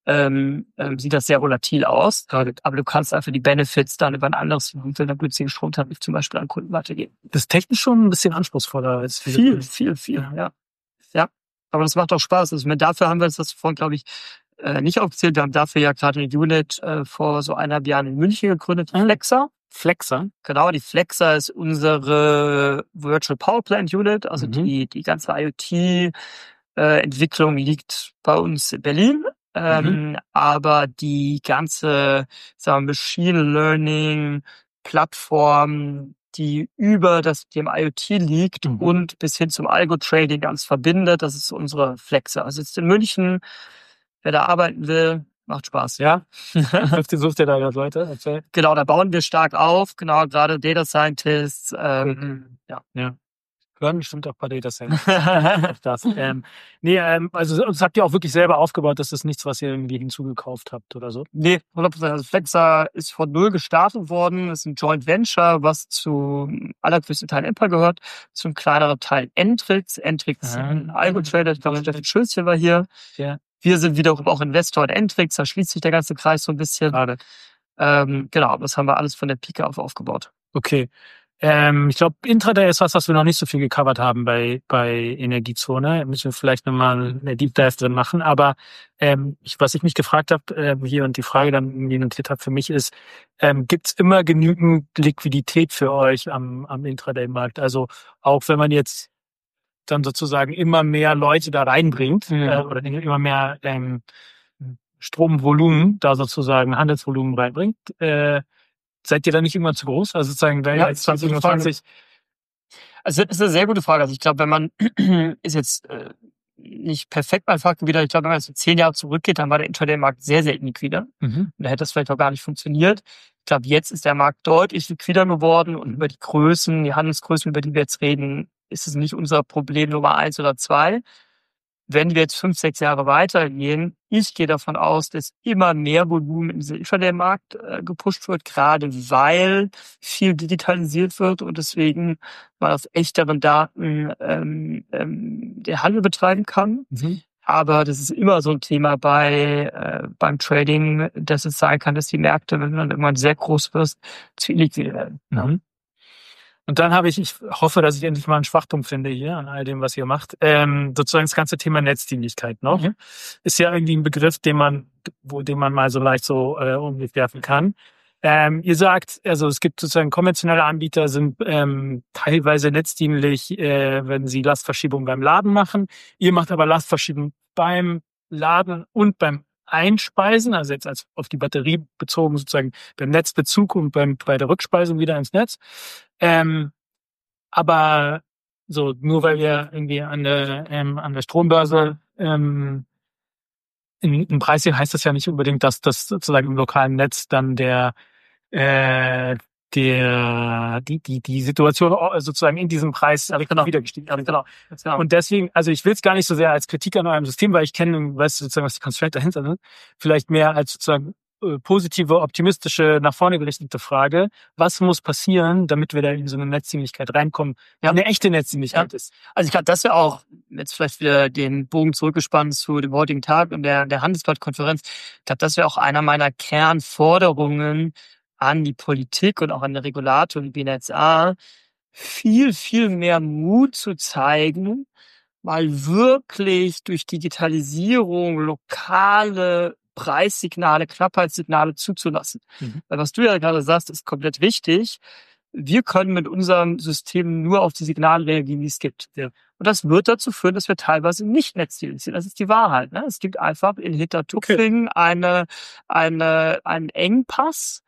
ähm, ähm, sieht das sehr volatil aus. Aber du kannst einfach die Benefits dann über ein anderes, mit einer günstigen Stromtarif zum Beispiel an Kunden weitergeben. das ist technisch schon ein bisschen anspruchsvoller als Viel, viel, viel, Ja. ja. Ja. Aber das macht auch Spaß. Also mit dafür haben wir uns das vorhin, glaube ich, äh, nicht aufgezählt. Wir haben dafür ja gerade eine Unit äh, vor so eineinhalb Jahren in München gegründet, die Flexer. Flexer. Genau, die Flexer ist unsere Virtual Power Plant Unit. Also Mhm. die, die ganze IoT-Entwicklung liegt bei uns in Berlin. Ähm, aber die ganze, sagen wir, Machine Learning Plattform, die über das dem IoT liegt Mhm. und bis hin zum Algo-Trading ganz verbindet, das ist unsere Flexer. Also jetzt in München, wer da arbeiten will, macht Spaß. Ja. Sucht ihr, sucht ihr da Leute? Erzähl. Genau, da bauen wir stark auf, genau, gerade Data Scientists, ähm, ja. Ja. Hören bestimmt auch ein paar Data Science. das. Ähm, nee, ähm, also das habt ihr auch wirklich selber aufgebaut, das ist nichts, was ihr irgendwie hinzugekauft habt oder so? Nee, hundert Prozent. Also Flexer ist von null gestartet worden, ist ein Joint Venture, was zum allergrößten Teil Enpal gehört, zum kleineren Teil Entrix. Entrix, Ah. ein Algo-Trader, ich glaube, Steffen Schulzchen war hier. Ja. Wir sind wiederum auch Investor in Entrix, da schließt sich der ganze Kreis so ein bisschen. Gerade. Ähm, genau, das haben wir alles von der Pike auf aufgebaut. Okay. Ähm, ich glaube, Intraday ist was, was wir noch nicht so viel gecovert haben bei bei Energiezone. Da müssen wir vielleicht nochmal eine Deep Dive drin machen. Aber ähm, ich, was ich mich gefragt habe äh, hier und die Frage dann irgendwie notiert habe für mich ist, ähm, gibt es immer genügend Liquidität für euch am, am Intraday-Markt? Also auch wenn man jetzt dann sozusagen immer mehr Leute da reinbringt Mhm. äh, oder immer mehr ähm, Stromvolumen, da sozusagen Handelsvolumen reinbringt, äh, seid ihr da nicht irgendwann zu groß? Also sozusagen, wenn Ja, jetzt zwanzig gute Frage. fünfundzwanzig Also das ist eine sehr gute Frage. Also ich glaube, wenn man ist jetzt äh, nicht perfekt mein Faktor wieder. Ich glaube, wenn man so zehn Jahre zurückgeht, dann war der Intraday-Markt sehr, sehr liquider. Mhm. Und da hätte das vielleicht auch gar nicht funktioniert. Ich glaube, jetzt ist der Markt deutlich liquider geworden und über die Größen, die Handelsgrößen, über die wir jetzt reden, ist es nicht unser Problem Nummer eins oder zwei. Wenn wir jetzt fünf, sechs Jahre weitergehen, ich gehe davon aus, dass immer mehr Volumen in diesen Intraday-Markt äh, gepusht wird, gerade weil viel digitalisiert wird und deswegen man auf echteren Daten ähm, ähm, der Handel betreiben kann. Mhm. Aber das ist immer so ein Thema bei äh, beim Trading, dass es sein kann, dass die Märkte, wenn du dann irgendwann sehr groß wirst, zu illiquid werden. Ja. Mhm. Und dann habe ich, ich hoffe, dass ich endlich mal einen Schwachpunkt finde hier an all dem, was ihr macht. Ähm, sozusagen das ganze Thema Netzdienlichkeit noch. Mhm. Ist ja irgendwie ein Begriff, den man, wo, den man mal so leicht so äh, umwerfen kann. Ähm, ihr sagt, also es gibt sozusagen konventionelle Anbieter, sind ähm, teilweise netzdienlich, äh, wenn sie Lastverschiebung beim Laden machen. Ihr macht aber Lastverschiebung beim Laden und beim Einspeisen, also jetzt als auf die Batterie bezogen sozusagen beim Netzbezug und beim bei der Rückspeisung wieder ins Netz. Ähm, aber so nur weil wir irgendwie an der ähm, an der Strombörse ähm, einen Preis sehen, heißt das ja nicht unbedingt, dass das sozusagen im lokalen Netz dann der äh, der die die die Situation sozusagen in diesem Preis Genau. wieder gestiegen ist. Genau. Genau. Und deswegen, also ich will es gar nicht so sehr als Kritik an eurem System, weil ich kenne, weißt du, sozusagen, was die Constraint dahinter sind, vielleicht mehr als sozusagen äh, positive, optimistische, nach vorne gerichtete Frage. Was muss passieren, damit wir da in so eine Netzdienlichkeit reinkommen, Ja. eine echte Netzdienlichkeit Ja. ist? Also ich glaube, das wäre auch jetzt vielleicht wieder den Bogen zurückgespannt zu dem heutigen Tag und der, der Handelsblatt-Konferenz. Ich glaube, das wäre auch einer meiner Kernforderungen an die Politik und auch an den Regulator, die B N Z A, viel, viel mehr Mut zu zeigen, mal wirklich durch Digitalisierung lokale Preissignale, Knappheitssignale zuzulassen. Mhm. Weil was du ja gerade sagst, ist komplett wichtig. Wir können mit unserem System nur auf die Signale reagieren, die es gibt. Ja. Und das wird dazu führen, dass wir teilweise nicht netzdienlich sind. Das ist die Wahrheit. Ne? Es gibt einfach in Hintertupfingen okay. eine, eine, einen Engpass.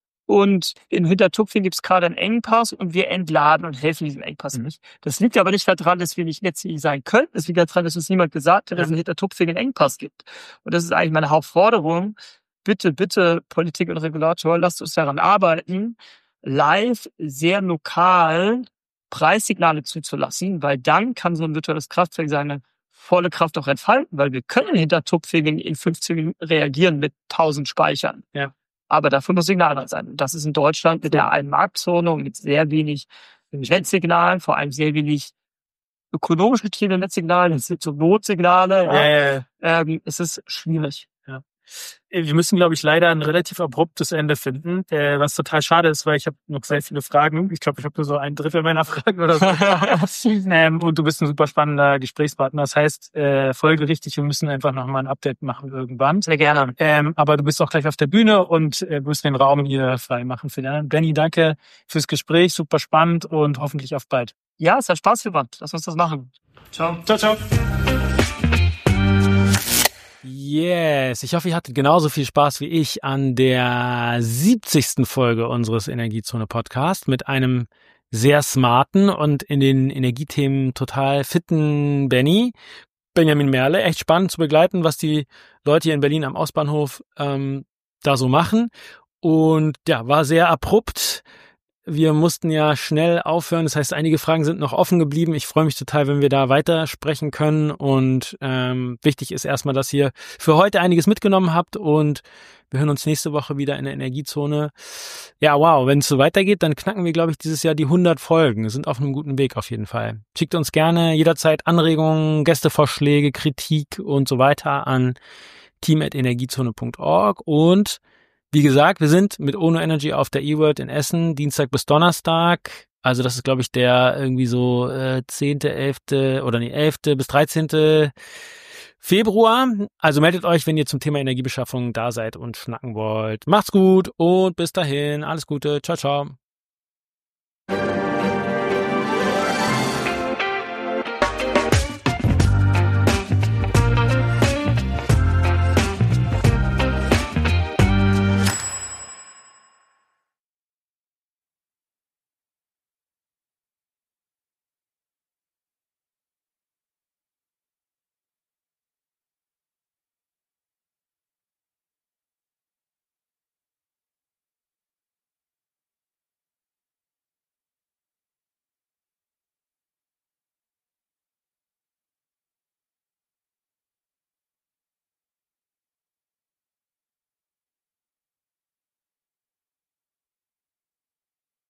Und in Hintertupfingen gibt es gerade einen Engpass und wir entladen und helfen diesem Engpass Mhm. nicht. Das liegt aber nicht daran, dass wir nicht netzdienlich sein können. Es liegt daran, dass uns niemand gesagt hat, dass es in Hintertupfingen einen Engpass gibt. Und das ist eigentlich meine Hauptforderung. Bitte, bitte, Politik und Regulator, lasst uns daran arbeiten, live, sehr lokal Preissignale zuzulassen, weil dann kann so ein virtuelles Kraftwerk seine volle Kraft auch entfalten, weil wir können in Hintertupfingen in fünfzehn Minuten reagieren mit tausend Speichern. Ja. Aber dafür muss Signal da sein. Und das ist in Deutschland mit der einen Marktzone und mit sehr wenig Netzsignalen, vor allem sehr wenig ökonomisch getriebene Netzsignale, es sind so Notsignale. Ja. Ja, ja, ja. Ähm, es ist schwierig. Ja. Wir müssen, glaube ich, leider ein relativ abruptes Ende finden, äh, was total schade ist, weil ich habe noch sehr viele Fragen. Ich glaube, ich habe nur so ein Drittel meiner Fragen oder so. ähm, und du bist ein super spannender Gesprächspartner. Das heißt, äh, folgerichtig, wir müssen einfach nochmal ein Update machen irgendwann. Sehr gerne. Ähm, aber du bist auch gleich auf der Bühne und äh, wir müssen den Raum hier frei machen für den. Benny, danke fürs Gespräch, super spannend und hoffentlich auf bald. Ja, es hat Spaß gemacht. Lass uns das machen. Ciao. Ciao, ciao. Yes, ich hoffe, ihr hattet genauso viel Spaß wie ich an der siebzigsten Folge unseres Energiezone Podcast mit einem sehr smarten und in den Energiethemen total fitten Benny, Benjamin Merle. Echt spannend zu begleiten, was die Leute hier in Berlin am Ostbahnhof ähm, da so machen. Und ja, war sehr abrupt. Wir mussten ja schnell aufhören, das heißt, einige Fragen sind noch offen geblieben. Ich freue mich total, wenn wir da weitersprechen können und ähm, wichtig ist erstmal, dass ihr für heute einiges mitgenommen habt und wir hören uns nächste Woche wieder in der Energiezone. Ja, wow, wenn es so weitergeht, dann knacken wir, glaube ich, dieses Jahr die hundert Folgen. Wir sind auf einem guten Weg auf jeden Fall. Schickt uns gerne jederzeit Anregungen, Gästevorschläge, Kritik und so weiter an team at energiezone punkt org und wie gesagt, wir sind mit Ono Energy auf der eWorld in Essen, Dienstag bis Donnerstag. Also das ist, glaube ich, der irgendwie so äh, zehnte, elfte oder nee, elfte bis dreizehnte Februar. Also meldet euch, wenn ihr zum Thema Energiebeschaffung da seid und schnacken wollt. Macht's gut und bis dahin. Alles Gute. Ciao, ciao.